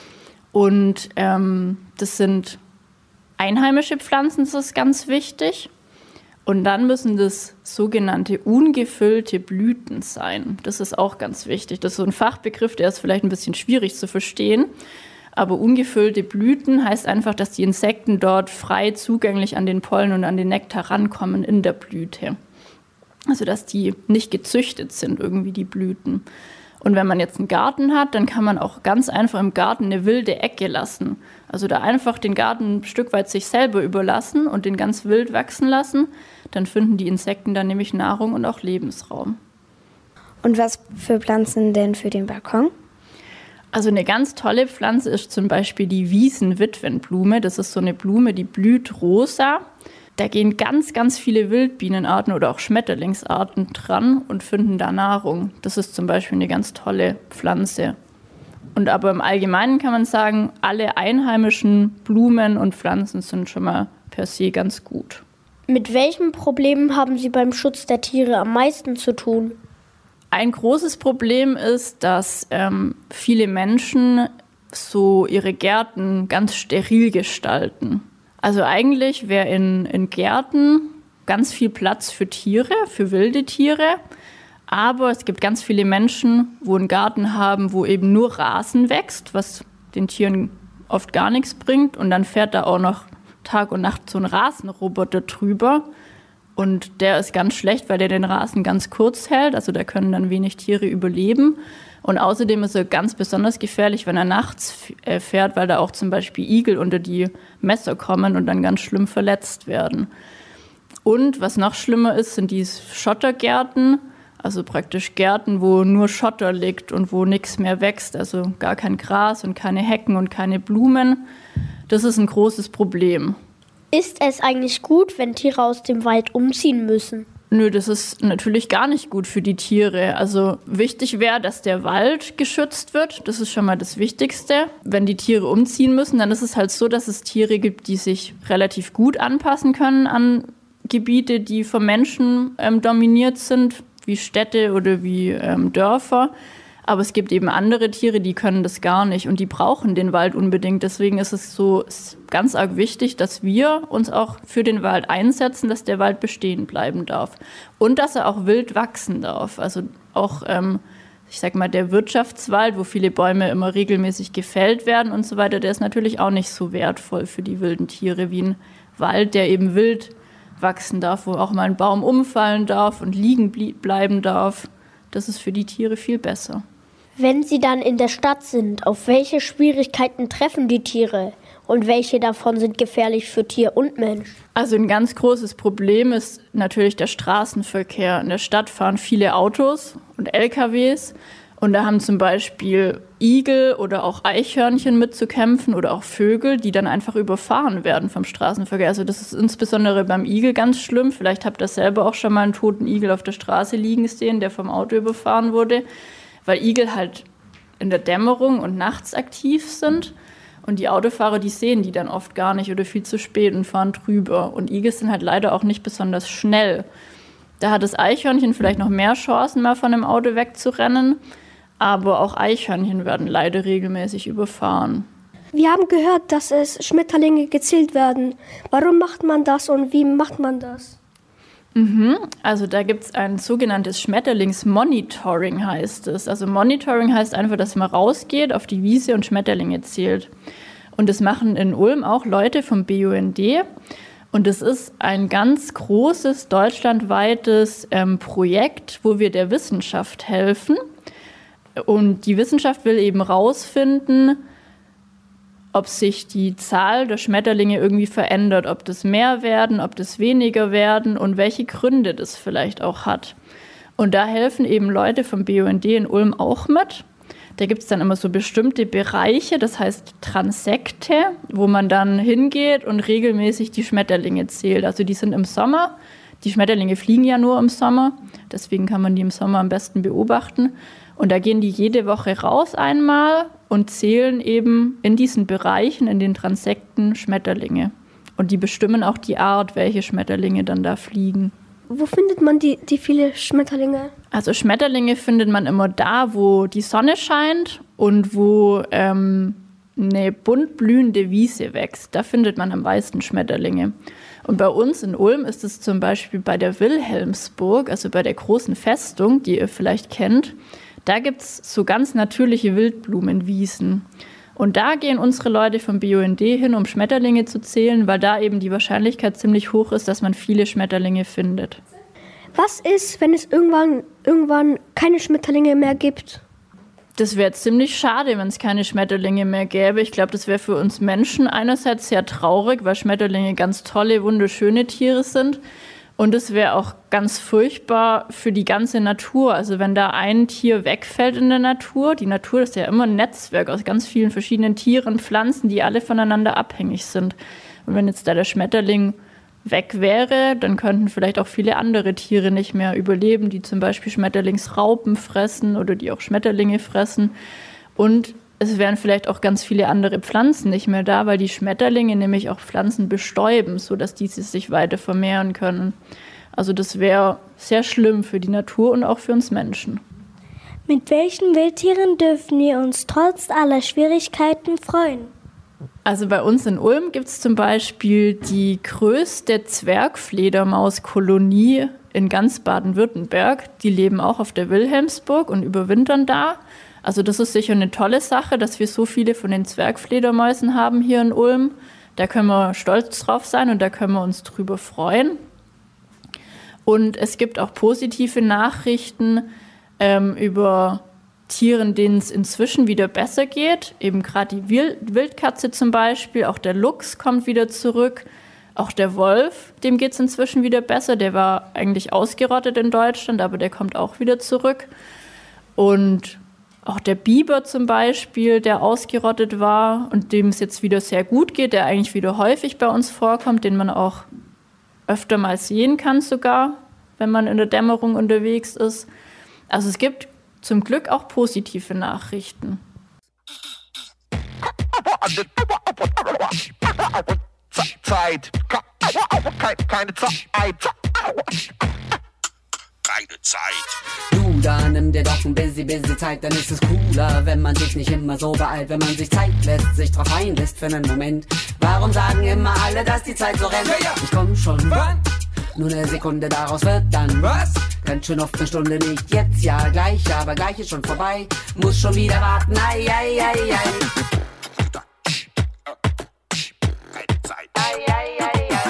Und ähm, das sind einheimische Pflanzen, das ist ganz wichtig. Und dann müssen das sogenannte ungefüllte Blüten sein. Das ist auch ganz wichtig. Das ist so ein Fachbegriff, der ist vielleicht ein bisschen schwierig zu verstehen. Aber ungefüllte Blüten heißt einfach, dass die Insekten dort frei zugänglich an den Pollen und an den Nektar rankommen in der Blüte. Also dass die nicht gezüchtet sind, irgendwie die Blüten. Und wenn man jetzt einen Garten hat, dann kann man auch ganz einfach im Garten eine wilde Ecke lassen. Also da einfach den Garten ein Stück weit sich selber überlassen und den ganz wild wachsen lassen. Dann finden die Insekten dann nämlich Nahrung und auch Lebensraum. Und was für Pflanzen denn für den Balkon? Also eine ganz tolle Pflanze ist zum Beispiel die Wiesenwitwenblume. Das ist so eine Blume, die blüht rosa. Da gehen ganz, ganz viele Wildbienenarten oder auch Schmetterlingsarten dran und finden da Nahrung. Das ist zum Beispiel eine ganz tolle Pflanze. Und aber im Allgemeinen kann man sagen, alle einheimischen Blumen und Pflanzen sind schon mal per se ganz gut. Mit welchen Problemen haben Sie beim Schutz der Tiere am meisten zu tun? Ein großes Problem ist, dass ähm, viele Menschen so ihre Gärten ganz steril gestalten. Also eigentlich wäre in, in Gärten ganz viel Platz für Tiere, für wilde Tiere. Aber es gibt ganz viele Menschen, wo einen Garten haben, wo eben nur Rasen wächst, was den Tieren oft gar nichts bringt. Und dann fährt da auch noch Tag und Nacht so ein Rasenroboter drüber. Und der ist ganz schlecht, weil der den Rasen ganz kurz hält. Also da können dann wenig Tiere überleben. Und außerdem ist er ganz besonders gefährlich, wenn er nachts fährt, weil da auch zum Beispiel Igel unter die Messer kommen und dann ganz schlimm verletzt werden. Und was noch schlimmer ist, sind die Schottergärten. Also praktisch Gärten, wo nur Schotter liegt und wo nichts mehr wächst. Also gar kein Gras und keine Hecken und keine Blumen. Das ist ein großes Problem. Ist es eigentlich gut, wenn Tiere aus dem Wald umziehen müssen? Nö, das ist natürlich gar nicht gut für die Tiere. Also wichtig wäre, dass der Wald geschützt wird. Das ist schon mal das Wichtigste. Wenn die Tiere umziehen müssen, dann ist es halt so, dass es Tiere gibt, die sich relativ gut anpassen können an Gebiete, die vom Menschen ähm, dominiert sind, wie Städte oder wie ähm, Dörfer. Aber es gibt eben andere Tiere, die können das gar nicht und die brauchen den Wald unbedingt. Deswegen ist es so ganz arg wichtig, dass wir uns auch für den Wald einsetzen, dass der Wald bestehen bleiben darf. Und dass er auch wild wachsen darf. Also auch, ähm, ich sag mal, der Wirtschaftswald, wo viele Bäume immer regelmäßig gefällt werden und so weiter, der ist natürlich auch nicht so wertvoll für die wilden Tiere wie ein Wald, der eben wild wachsen darf, wo auch mal ein Baum umfallen darf und liegen bleiben darf. Das ist für die Tiere viel besser. Wenn sie dann in der Stadt sind, auf welche Schwierigkeiten treffen die Tiere? Und welche davon sind gefährlich für Tier und Mensch? Also ein ganz großes Problem ist natürlich der Straßenverkehr. In der Stadt fahren viele Autos und L K Ws. Und da haben zum Beispiel Igel oder auch Eichhörnchen mitzukämpfen oder auch Vögel, die dann einfach überfahren werden vom Straßenverkehr. Also das ist insbesondere beim Igel ganz schlimm. Vielleicht habt ihr selber auch schon mal einen toten Igel auf der Straße liegen sehen, der vom Auto überfahren wurde. Weil Igel halt in der Dämmerung und nachts aktiv sind. Und die Autofahrer, die sehen die dann oft gar nicht oder viel zu spät und fahren drüber. Und Igel sind halt leider auch nicht besonders schnell. Da hat das Eichhörnchen vielleicht noch mehr Chancen, mal von einem Auto wegzurennen. Aber auch Eichhörnchen werden leider regelmäßig überfahren. Wir haben gehört, dass es Schmetterlinge gezählt werden. Warum macht man das und wie macht man das? Mhm. Also da gibt es ein sogenanntes Schmetterlingsmonitoring, heißt es. Also Monitoring heißt einfach, dass man rausgeht auf die Wiese und Schmetterlinge zählt. Und das machen in Ulm auch Leute vom B U N D. Und es ist ein ganz großes deutschlandweites ähm, Projekt, wo wir der Wissenschaft helfen. Und die Wissenschaft will eben rausfinden, ob sich die Zahl der Schmetterlinge irgendwie verändert, ob das mehr werden, ob das weniger werden und welche Gründe das vielleicht auch hat. Und da helfen eben Leute vom B U N D in Ulm auch mit. Da gibt es dann immer so bestimmte Bereiche, das heißt Transekte, wo man dann hingeht und regelmäßig die Schmetterlinge zählt. Also die sind im Sommer, die Schmetterlinge fliegen ja nur im Sommer, deswegen kann man die im Sommer am besten beobachten. Und da gehen die jede Woche raus einmal und zählen eben in diesen Bereichen, in den Transekten, Schmetterlinge. Und die bestimmen auch die Art, welche Schmetterlinge dann da fliegen. Wo findet man die, die viele Schmetterlinge? Also Schmetterlinge findet man immer da, wo die Sonne scheint und wo ähm, eine bunt blühende Wiese wächst. Da findet man am meisten Schmetterlinge. Und bei uns in Ulm ist es zum Beispiel bei der Wilhelmsburg, also bei der großen Festung, die ihr vielleicht kennt. Da gibt es so ganz natürliche Wildblumenwiesen. Und da gehen unsere Leute vom B U N D hin, um Schmetterlinge zu zählen, weil da eben die Wahrscheinlichkeit ziemlich hoch ist, dass man viele Schmetterlinge findet. Was ist, wenn es irgendwann, irgendwann keine Schmetterlinge mehr gibt? Das wäre ziemlich schade, wenn es keine Schmetterlinge mehr gäbe. Ich glaube, das wäre für uns Menschen einerseits sehr traurig, weil Schmetterlinge ganz tolle, wunderschöne Tiere sind. Und es wäre auch ganz furchtbar für die ganze Natur. Also wenn da ein Tier wegfällt in der Natur, die Natur ist ja immer ein Netzwerk aus ganz vielen verschiedenen Tieren, Pflanzen, die alle voneinander abhängig sind. Und wenn jetzt da der Schmetterling weg wäre, dann könnten vielleicht auch viele andere Tiere nicht mehr überleben, die zum Beispiel Schmetterlingsraupen fressen oder die auch Schmetterlinge fressen. Und es wären vielleicht auch ganz viele andere Pflanzen nicht mehr da, weil die Schmetterlinge nämlich auch Pflanzen bestäuben, sodass diese sich weiter vermehren können. Also das wäre sehr schlimm für die Natur und auch für uns Menschen. Mit welchen Wildtieren dürfen wir uns trotz aller Schwierigkeiten freuen? Also bei uns in Ulm gibt es zum Beispiel die größte Zwergfledermauskolonie in ganz Baden-Württemberg. Die leben auch auf der Wilhelmsburg und überwintern da. Also das ist sicher eine tolle Sache, dass wir so viele von den Zwergfledermäusen haben hier in Ulm. Da können wir stolz drauf sein und da können wir uns drüber freuen. Und es gibt auch positive Nachrichten ähm, über Tieren, denen es inzwischen wieder besser geht. Eben gerade die Wildkatze zum Beispiel, auch der Luchs kommt wieder zurück. Auch der Wolf, dem geht es inzwischen wieder besser. Der war eigentlich ausgerottet in Deutschland, aber der kommt auch wieder zurück. Und auch der Biber zum Beispiel, der ausgerottet war und dem es jetzt wieder sehr gut geht, der eigentlich wieder häufig bei uns vorkommt, den man auch öfter mal sehen kann sogar, wenn man in der Dämmerung unterwegs ist. Also es gibt zum Glück auch positive Nachrichten. Zeit. Keine Zeit. Keine Zeit. Du, da nimm dir doch ein busy, busy Zeit, dann ist es cooler, wenn man sich nicht immer so beeilt, wenn man sich Zeit lässt, sich drauf einlässt für einen Moment. Warum sagen immer alle, dass die Zeit so rennt? Ja, ja. Ich komm schon. Wann? Nur eine Sekunde, daraus wird dann was? Ganz schön oft eine Stunde, nicht jetzt, ja gleich, aber gleich ist schon vorbei. Muss schon wieder warten, ei, ei, ei, ei. Keine Zeit. Ei, ei, ei, ei.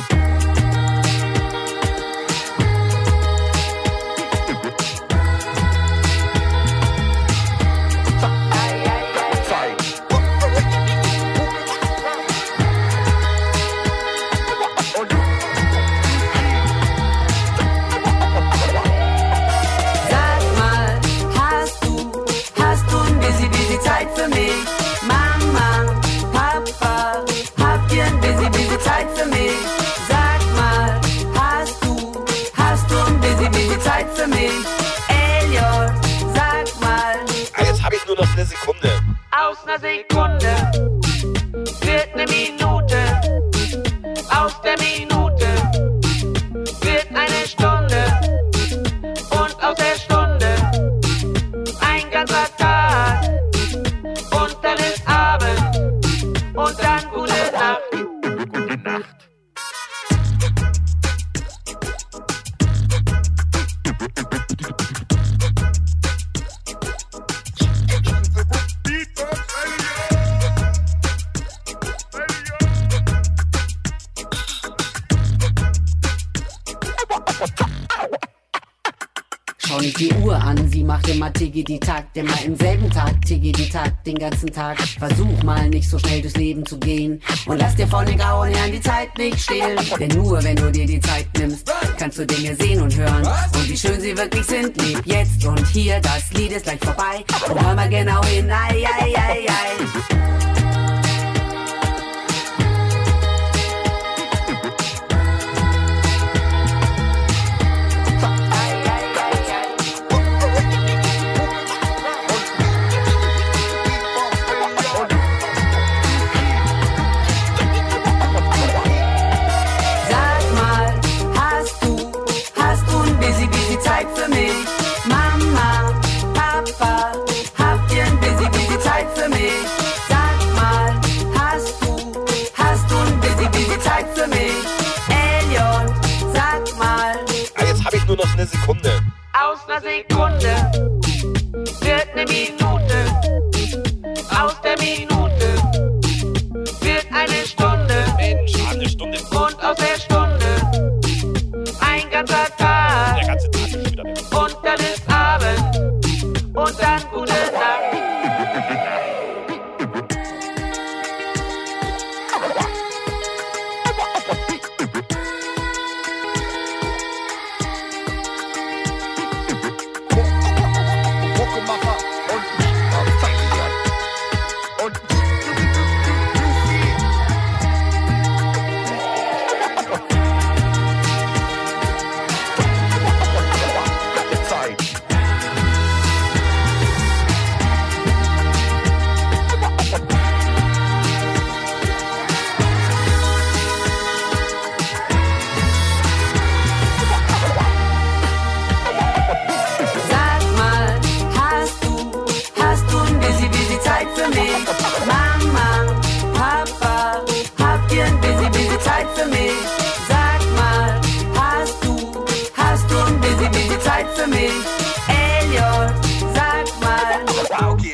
Nur noch eine Sekunde. Aus einer Sekunde wird eine Minute. Aus der Minute wird eine Stunde. Und aus der Stunde ein ganzer Tag. Und dann ist Abend. Und dann gute Nacht. Gute Nacht. Schau nicht die Uhr an, sie macht immer Tiggi-Di-Tack, immer im selben Tag, Tiggi-Di-Tack, den ganzen Tag. Versuch mal nicht so schnell durchs Leben zu gehen und lass dir von den grauen Herren die Zeit nicht stehlen. Denn nur wenn du dir die Zeit nimmst, kannst du Dinge sehen und hören und wie schön sie wirklich sind. Leb jetzt und hier, das Lied ist gleich vorbei und hör mal genau hin, ei, ei, ei, ei. Nur noch eine Sekunde. Aus einer Sekunde wird eine Minute. Aus der Minute wird eine Stunde. Mensch, eine Stunde. Und aus der Stunde ein ganzer Tag. Der ganze Tag ist wieder weg. Und dann ist Abend. Und dann gute Nacht. Und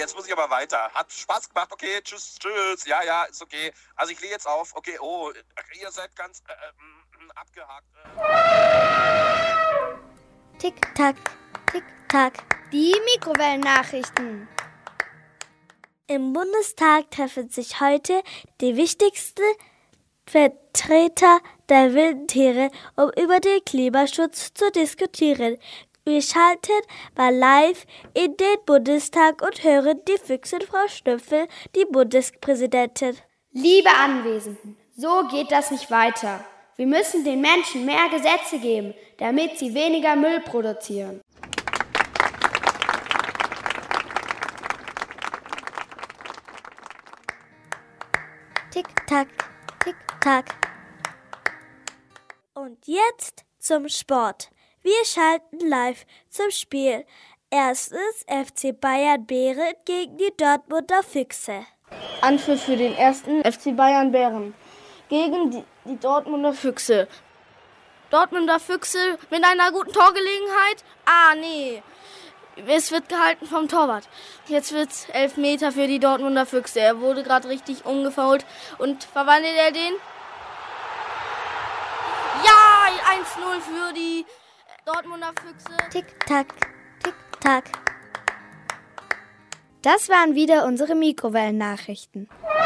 jetzt muss ich aber weiter. Hat Spaß gemacht, okay, tschüss, tschüss. Ja, ja, ist okay. Also ich lege jetzt auf. Okay, oh, ihr seid ganz äh, äh, abgehakt. Tick, tack, tick, tack. Die Mikrowellennachrichten. Im Bundestag treffen sich heute die wichtigsten Vertreter der wilden Tiere, um über den Klimaschutz zu diskutieren. Wir schalten mal live in den Bundestag und hören die Füchsin Frau Schnüffel, die Bundespräsidentin. Liebe Anwesenden, so geht das nicht weiter. Wir müssen den Menschen mehr Gesetze geben, damit sie weniger Müll produzieren. Tick, tack, tick, tack. Und jetzt zum Sport. Wir schalten live zum Spiel. Erstens F C Bayern Bären gegen die Dortmunder Füchse. Anpfiff für den ersten F C Bayern Bären gegen die, die Dortmunder Füchse. Dortmunder Füchse mit einer guten Torgelegenheit. Ah, nee. Es wird gehalten vom Torwart. Jetzt wird es Elfmeter für die Dortmunder Füchse. Er wurde gerade richtig umgefault. Und verwandelt er den? Ja, eins null für die Dortmunder Füchse. Tick, tack, tick, tack. Das waren wieder unsere Mikrowellennachrichten.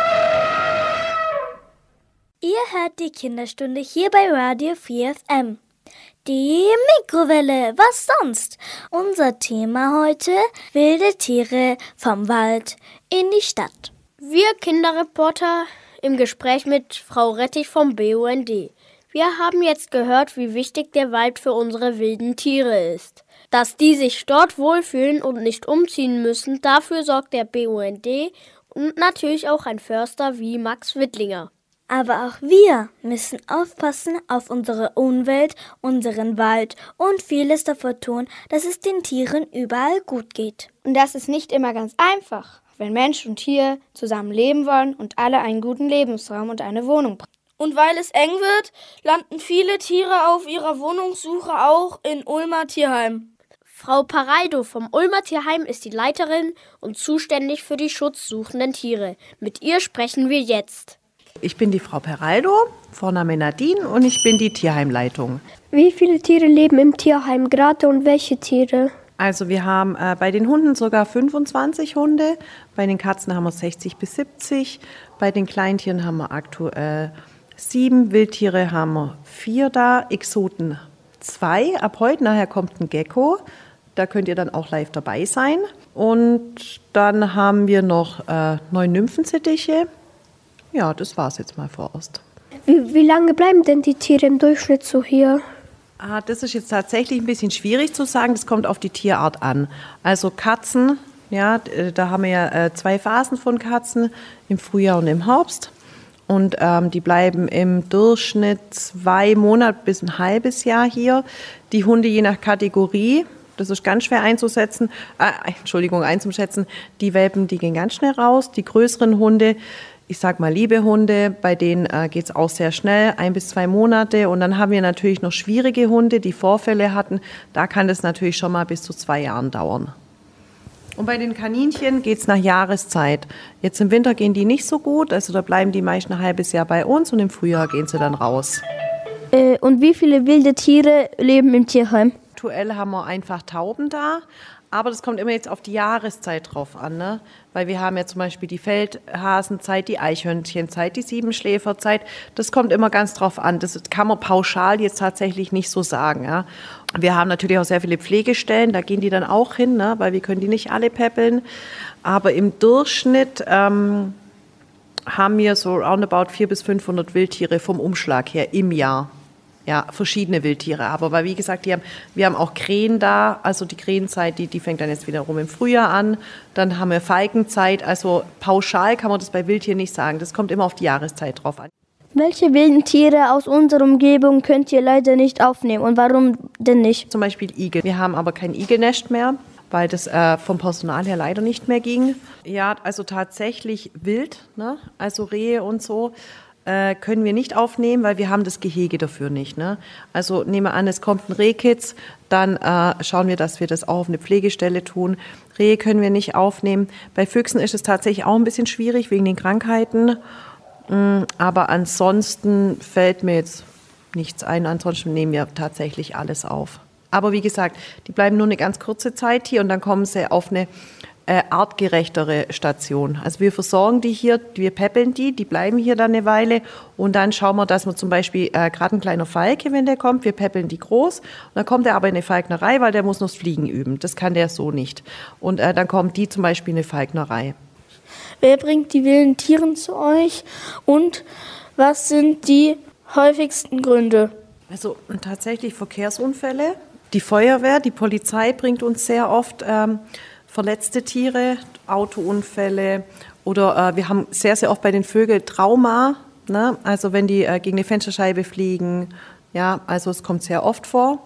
Ihr hört die Kinderstunde hier bei Radio vier F M. Die Mikrowelle, was sonst? Unser Thema heute, wilde Tiere vom Wald in die Stadt. Wir Kinderreporter im Gespräch mit Frau Rettich vom B U N D. Wir haben jetzt gehört, wie wichtig der Wald für unsere wilden Tiere ist. Dass die sich dort wohlfühlen und nicht umziehen müssen, dafür sorgt der B U N D und natürlich auch ein Förster wie Max Wittlinger. Aber auch wir müssen aufpassen auf unsere Umwelt, unseren Wald und vieles dafür tun, dass es den Tieren überall gut geht. Und das ist nicht immer ganz einfach, wenn Mensch und Tier zusammen leben wollen und alle einen guten Lebensraum und eine Wohnung brauchen. Und weil es eng wird, landen viele Tiere auf ihrer Wohnungssuche auch in Ulmer Tierheim. Frau Pareido vom Ulmer Tierheim ist die Leiterin und zuständig für die schutzsuchenden Tiere. Mit ihr sprechen wir jetzt. Ich bin die Frau Pareido, Vorname Nadine, und ich bin die Tierheimleitung. Wie viele Tiere leben im Tierheim gerade und welche Tiere? Also wir haben äh, bei den Hunden sogar fünfundzwanzig Hunde, bei den Katzen haben wir sechzig bis siebzig, bei den Kleintieren haben wir aktuell sieben, Wildtiere haben wir vier da, Exoten zwei. Ab heute nachher kommt ein Gecko, da könnt ihr dann auch live dabei sein. Und dann haben wir noch äh, neun Nymphensittiche. Ja, das war's jetzt mal vorerst. Wie, wie lange bleiben denn die Tiere im Durchschnitt so hier? Ah, das ist jetzt tatsächlich ein bisschen schwierig zu sagen. Das kommt auf die Tierart an. Also Katzen, ja, da haben wir ja äh, zwei Phasen von Katzen, im Frühjahr und im Herbst. Und ähm, die bleiben im Durchschnitt zwei Monate bis ein halbes Jahr hier. Die Hunde je nach Kategorie, das ist ganz schwer einzusetzen, äh, Entschuldigung, einzuschätzen. Die Welpen, die gehen ganz schnell raus. Die größeren Hunde, ich sag mal liebe Hunde, bei denen äh, geht es auch sehr schnell, ein bis zwei Monate. Und dann haben wir natürlich noch schwierige Hunde, die Vorfälle hatten. Da kann das natürlich schon mal bis zu zwei Jahren dauern. Und bei den Kaninchen geht es nach Jahreszeit. Jetzt im Winter gehen die nicht so gut, also da bleiben die meist ein halbes Jahr bei uns und im Frühjahr gehen sie dann raus. Äh, und wie viele wilde Tiere leben im Tierheim? Aktuell haben wir einfach Tauben da, aber das kommt immer jetzt auf die Jahreszeit drauf an, ne? Weil wir haben ja zum Beispiel die Feldhasenzeit, die Eichhörnchenzeit, die Siebenschläferzeit. Das kommt immer ganz drauf an. Das kann man pauschal jetzt tatsächlich nicht so sagen, ja. Wir haben natürlich auch sehr viele Pflegestellen, da gehen die dann auch hin, ne? Weil wir können die nicht alle päppeln. Aber im Durchschnitt ähm, haben wir so roundabout vierhundert bis fünfhundert Wildtiere vom Umschlag her im Jahr. Ja, verschiedene Wildtiere. Aber weil, wie gesagt, die haben, wir haben auch Krähen da. Also die Krähenzeit, die, die fängt dann jetzt wiederum im Frühjahr an. Dann haben wir Falkenzeit. Also pauschal kann man das bei Wildtieren nicht sagen. Das kommt immer auf die Jahreszeit drauf an. Welche wilden Tiere aus unserer Umgebung könnt ihr leider nicht aufnehmen und warum denn nicht? Zum Beispiel Igel. Wir haben aber kein Igelnest mehr, weil das äh, vom Personal her leider nicht mehr ging. Ja, also tatsächlich wild, ne? Also Rehe und so. äh, können wir nicht aufnehmen, weil wir haben das Gehege dafür nicht. Ne? Also nehmen wir an, es kommt ein Rehkitz, dann äh, schauen wir, dass wir das auch auf eine Pflegestelle tun. Rehe können wir nicht aufnehmen. Bei Füchsen ist es tatsächlich auch ein bisschen schwierig wegen den Krankheiten. Aber ansonsten fällt mir jetzt nichts ein. Ansonsten nehmen wir tatsächlich alles auf. Aber wie gesagt, die bleiben nur eine ganz kurze Zeit hier und dann kommen sie auf eine äh, artgerechtere Station. Also wir versorgen die hier, wir peppeln die, die bleiben hier dann eine Weile und dann schauen wir, dass wir zum Beispiel äh, gerade ein kleiner Falke, wenn der kommt, wir peppeln die groß und dann kommt er aber in eine Falknerei, weil der muss noch das Fliegen üben. Das kann der so nicht. Und äh, dann kommt die zum Beispiel in eine Falknerei. Wer bringt die wilden Tiere zu euch und was sind die häufigsten Gründe? Also tatsächlich Verkehrsunfälle. Die Feuerwehr, die Polizei bringt uns sehr oft ähm, verletzte Tiere, Autounfälle oder äh, wir haben sehr, sehr oft bei den Vögeln Trauma, ne? Also wenn die äh, gegen eine Fensterscheibe fliegen, ja, also es kommt sehr oft vor.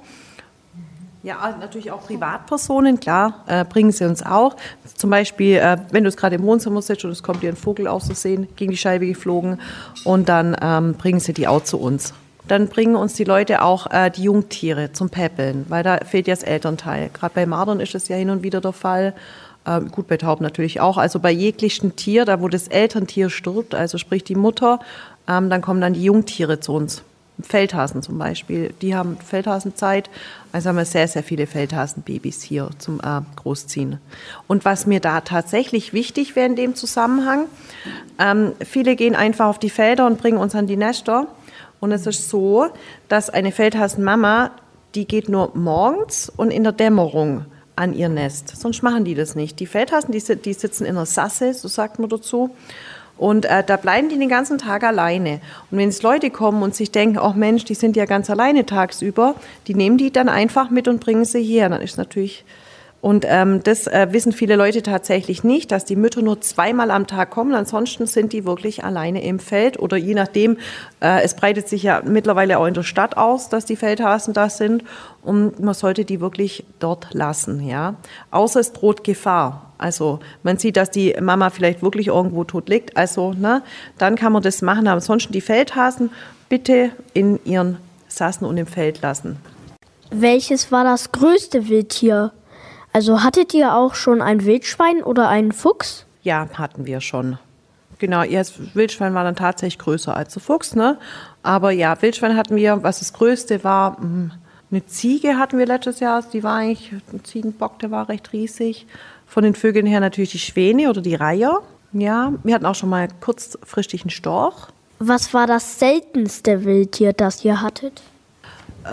Ja, natürlich auch Privatpersonen, klar, äh, bringen sie uns auch. Zum Beispiel, äh, wenn du es gerade im Wohnzimmer sitzt und es kommt dir ein Vogel aus Versehen gegen die Scheibe geflogen und dann ähm, bringen sie die auch zu uns. Dann bringen uns die Leute auch äh, die Jungtiere zum Päppeln, weil da fehlt ja das Elternteil. Gerade bei Mardern ist es ja hin und wieder der Fall. Äh, gut, bei Tauben natürlich auch. Also bei jeglichem Tier, da wo das Elterntier stirbt, also sprich die Mutter, ähm, dann kommen dann die Jungtiere zu uns. Feldhasen zum Beispiel, die haben Feldhasenzeit, also haben wir sehr, sehr viele Feldhasenbabys hier zum äh, Großziehen. Und was mir da tatsächlich wichtig wäre in dem Zusammenhang, ähm, viele gehen einfach auf die Felder und bringen uns an die Nester und es ist so, dass eine Feldhasenmama, die geht nur morgens und in der Dämmerung an ihr Nest, sonst machen die das nicht. Die Feldhasen, die, die sitzen in einer Sasse, so sagt man dazu. Und äh, da bleiben die den ganzen Tag alleine. Und wenn jetzt Leute kommen und sich denken, oh Mensch, die sind ja ganz alleine tagsüber, die nehmen die dann einfach mit und bringen sie hier. Dann ist natürlich und ähm, das äh, wissen viele Leute tatsächlich nicht, dass die Mütter nur zweimal am Tag kommen. Ansonsten sind die wirklich alleine im Feld oder je nachdem. Äh, es breitet sich ja mittlerweile auch in der Stadt aus, dass die Feldhasen da sind und man sollte die wirklich dort lassen. Ja, außer es droht Gefahr. Also man sieht, dass die Mama vielleicht wirklich irgendwo tot liegt. Also ne, dann kann man das machen. Aber ansonsten die Feldhasen bitte in ihren Sassen und im Feld lassen. Welches war das größte Wildtier? Also hattet ihr auch schon ein Wildschwein oder einen Fuchs? Ja, hatten wir schon. Genau, ja, das Wildschwein war dann tatsächlich größer als der Fuchs, ne? Aber ja, Wildschwein hatten wir, was das Größte war, eine Ziege hatten wir letztes Jahr, die war eigentlich, ein Ziegenbock, der war recht riesig. Von den Vögeln her natürlich die Schwäne oder die Reiher. Ja, wir hatten auch schon mal kurzfristig einen Storch. Was war das seltenste Wildtier, das ihr hattet? Äh,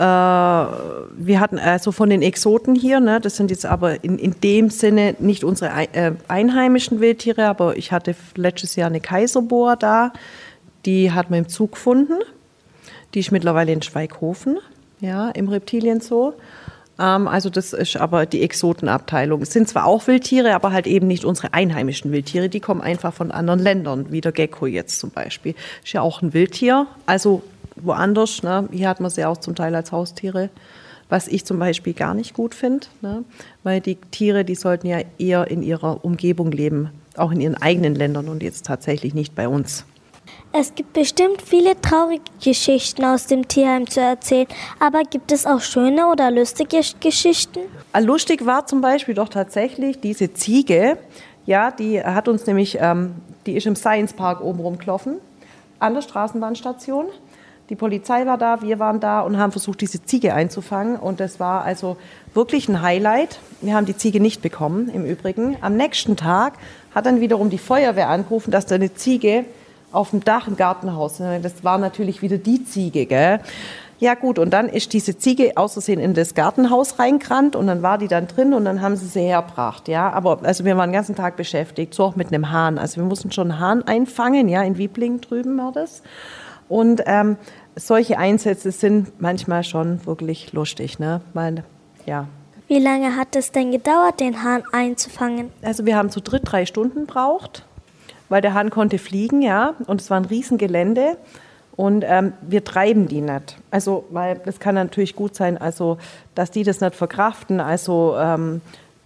wir hatten also von den Exoten hier, ne, das sind jetzt aber in, in dem Sinne nicht unsere äh, einheimischen Wildtiere, aber ich hatte letztes Jahr eine Kaiserboa da, die hat man im Zug gefunden. Die ist mittlerweile in Schweighofen, ja, im Reptilienzoo. Ähm, also das ist aber die Exotenabteilung. Es sind zwar auch Wildtiere, aber halt eben nicht unsere einheimischen Wildtiere. Die kommen einfach von anderen Ländern, wie der Gecko jetzt zum Beispiel. Ist ja auch ein Wildtier, also woanders. Ne? Hier hat man sie auch zum Teil als Haustiere, was ich zum Beispiel gar nicht gut finde, ne? Weil die Tiere, die sollten ja eher in ihrer Umgebung leben, auch in ihren eigenen Ländern und jetzt tatsächlich nicht bei uns. Es gibt bestimmt viele traurige Geschichten aus dem Tierheim zu erzählen, aber gibt es auch schöne oder lustige Geschichten? Lustig war zum Beispiel doch tatsächlich diese Ziege, ja, die hat uns nämlich, ähm, die ist im Science Park oben rumgelaufen, an der Straßenbahnstation. Die Polizei war da, wir waren da und haben versucht, diese Ziege einzufangen. Und das war also wirklich ein Highlight. Wir haben die Ziege nicht bekommen, im Übrigen. Am nächsten Tag hat dann wiederum die Feuerwehr angerufen, dass da eine Ziege auf dem Dach im Gartenhaus, das war natürlich wieder die Ziege, gell? Ja gut, und dann ist diese Ziege aus Versehen in das Gartenhaus reingerannt und dann war die dann drin und dann haben sie sie hergebracht, ja. Aber also wir waren den ganzen Tag beschäftigt, so auch mit einem Hahn. Also wir mussten schon einen Hahn einfangen, ja, in Wieblingen drüben war das. Und ähm, solche Einsätze sind manchmal schon wirklich lustig, ne? Weil, ja. Wie lange hat es denn gedauert, den Hahn einzufangen? Also wir haben zu dritt drei Stunden gebraucht, weil der Hahn konnte fliegen, ja, und es war ein Riesengelände und ähm, wir treiben die nicht. Also, weil das kann natürlich gut sein, also, dass die das nicht verkraften, also ähm,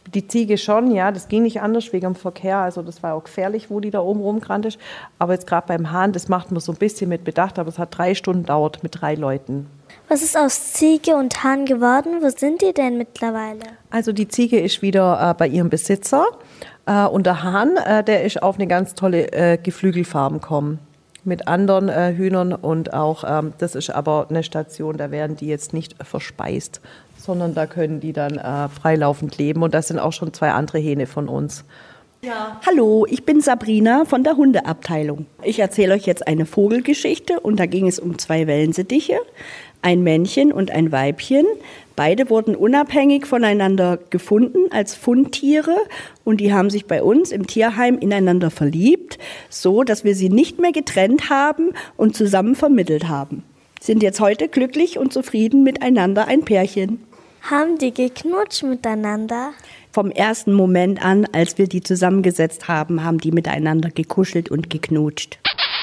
Die Ziege schon, ja, das ging nicht anders wegen dem Verkehr, also das war auch gefährlich, wo die da oben rumgerannt ist. Aber jetzt gerade beim Hahn, das macht man so ein bisschen mit Bedacht, aber es hat drei Stunden gedauert mit drei Leuten. Was ist aus Ziege und Hahn geworden? Wo sind die denn mittlerweile? Also die Ziege ist wieder äh, bei ihrem Besitzer äh, und der Hahn, äh, der ist auf eine ganz tolle äh, Geflügelfarm gekommen. Mit anderen äh, Hühnern und auch, ähm, das ist aber eine Station, da werden die jetzt nicht verspeist, sondern da können die dann äh, freilaufend leben und das sind auch schon zwei andere Hähne von uns. Ja. Hallo, ich bin Sabrina von der Hundeabteilung. Ich erzähle euch jetzt eine Vogelgeschichte und da ging es um zwei Wellensittiche, ein Männchen und ein Weibchen. Beide wurden unabhängig voneinander gefunden als Fundtiere und die haben sich bei uns im Tierheim ineinander verliebt, so dass wir sie nicht mehr getrennt haben und zusammen vermittelt haben. Sind jetzt heute glücklich und zufrieden miteinander ein Pärchen. Haben die geknutscht miteinander? Vom ersten Moment an, als wir die zusammengesetzt haben, haben die miteinander gekuschelt und geknutscht.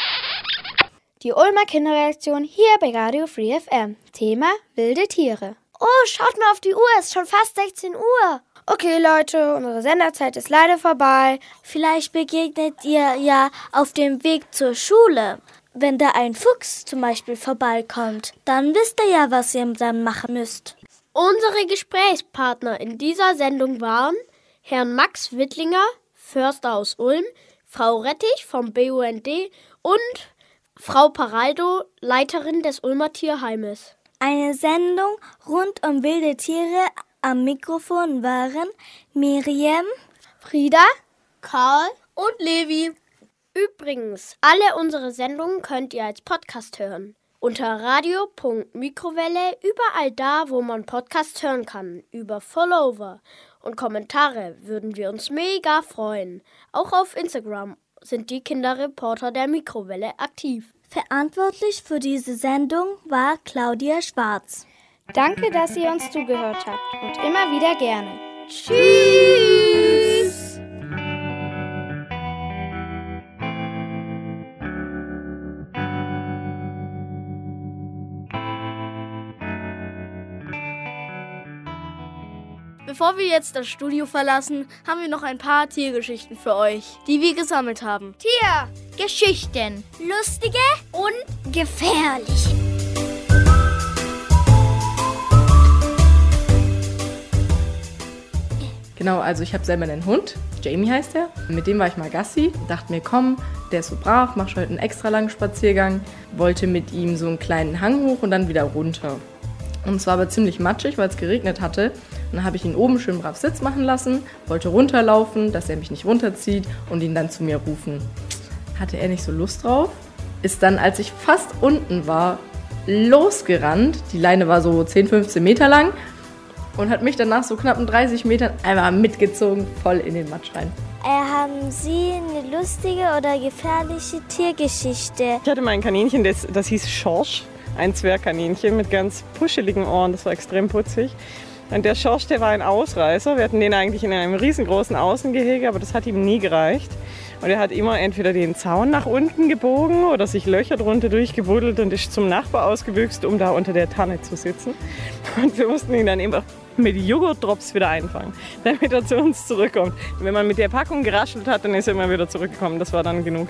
Die Ulmer Kinderreaktion hier bei Radio Free F M. Thema wilde Tiere. Oh, schaut mal auf die Uhr, es ist schon fast sechzehn Uhr. Okay, Leute, unsere Senderzeit ist leider vorbei. Vielleicht begegnet ihr ja auf dem Weg zur Schule. Wenn da ein Fuchs zum Beispiel vorbeikommt, dann wisst ihr ja, was ihr dann machen müsst. Unsere Gesprächspartner in dieser Sendung waren Herrn Max Wittlinger, Förster aus Ulm, Frau Rettich vom B U N D und Frau Paraldo, Leiterin des Ulmer Tierheimes. Eine Sendung rund um wilde Tiere. Am Mikrofon waren Miriam, Frieda, Karl und Levi. Übrigens, alle unsere Sendungen könnt ihr als Podcast hören. Unter radio punkt mikrowelle, überall da, wo man Podcasts hören kann. Über Follower und Kommentare würden wir uns mega freuen. Auch auf Instagram sind die Kinderreporter der Mikrowelle aktiv. Verantwortlich für diese Sendung war Claudia Schwarz. Danke, dass ihr uns zugehört habt und immer wieder gerne. Tschüss! Bevor wir jetzt das Studio verlassen, haben wir noch ein paar Tiergeschichten für euch, die wir gesammelt haben. Tiergeschichten. Lustige und gefährliche. Genau, also ich habe selber einen Hund, Jamie heißt er. Mit dem war ich mal Gassi, dachte mir, komm, der ist so brav, mach heute einen extra langen Spaziergang. Wollte mit ihm so einen kleinen Hang hoch und dann wieder runter. Und es war aber ziemlich matschig, weil es geregnet hatte. Und dann habe ich ihn oben schön brav Sitz machen lassen, wollte runterlaufen, dass er mich nicht runterzieht und ihn dann zu mir rufen. Hatte er nicht so Lust drauf, ist dann, als ich fast unten war, losgerannt. Die Leine war so zehn, fünfzehn Meter lang und hat mich dann nach so knappen dreißig Metern einmal mitgezogen, voll in den Matsch rein. Äh, haben Sie eine lustige oder gefährliche Tiergeschichte? Ich hatte mal ein Kaninchen, das, das hieß Schorsch. Ein Zwergkaninchen mit ganz puscheligen Ohren, das war extrem putzig. Und der Schorsch, der war ein Ausreißer. Wir hatten den eigentlich in einem riesengroßen Außengehege, aber das hat ihm nie gereicht. Und er hat immer entweder den Zaun nach unten gebogen oder sich Löcher drunter durchgebuddelt und ist zum Nachbar ausgebüxt, um da unter der Tanne zu sitzen. Und wir mussten ihn dann immer mit Joghurtdrops wieder einfangen, damit er zu uns zurückkommt. Und wenn man mit der Packung geraschelt hat, dann ist er immer wieder zurückgekommen. Das war dann genug.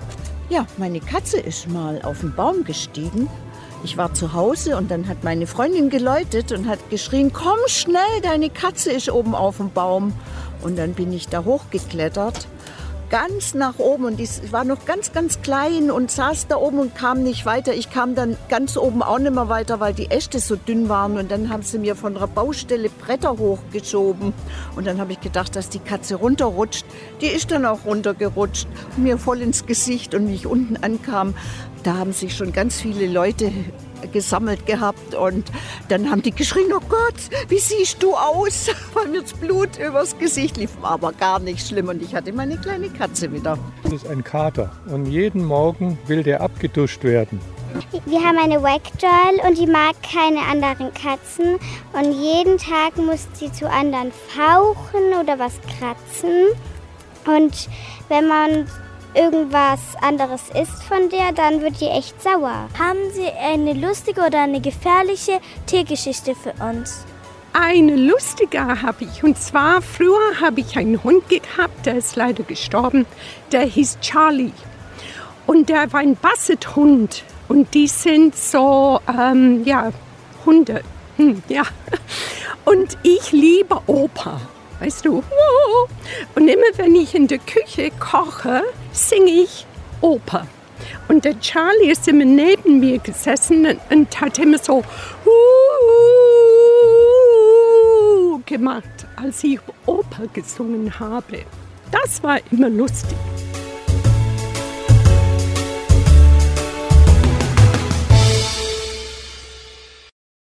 Ja, meine Katze ist mal auf den Baum gestiegen. Ich war zu Hause und dann hat meine Freundin geläutet und hat geschrien, komm schnell, deine Katze ist oben auf dem Baum. Und dann bin ich da hochgeklettert, ganz nach oben und ich war noch ganz, ganz klein und saß da oben und kam nicht weiter. Ich kam dann ganz oben auch nicht mehr weiter, weil die Äste so dünn waren und dann haben sie mir von der Baustelle Bretter hochgeschoben. Und dann habe ich gedacht, dass die Katze runterrutscht. Die ist dann auch runtergerutscht, mir voll ins Gesicht und wie ich unten ankam, da haben sich schon ganz viele Leute gesammelt gehabt und dann haben die geschrien, oh Gott, wie siehst du aus? Weil mir das Blut übers Gesicht lief, aber gar nicht schlimm und ich hatte meine kleine Katze wieder. Das ist ein Kater und jeden Morgen will der abgeduscht werden. Wir haben eine Ragdoll und die mag keine anderen Katzen und jeden Tag muss sie zu anderen fauchen oder was kratzen und wenn man irgendwas anderes isst von der, dann wird die echt sauer. Haben Sie eine lustige oder eine gefährliche Tiergeschichte für uns? eine lustige habe ich. Und zwar, früher habe ich einen Hund gehabt, der ist leider gestorben. Der hieß Charlie. Und der war ein Basset-Hund. Und die sind so, ähm, ja, Hunde. Hm, ja. Und ich liebe Oper. Weißt du? Und immer wenn ich in der Küche koche, singe ich Oper. Und der Charlie ist immer neben mir gesessen und, und hat immer so gemacht, als ich Oper gesungen habe. Das war immer lustig.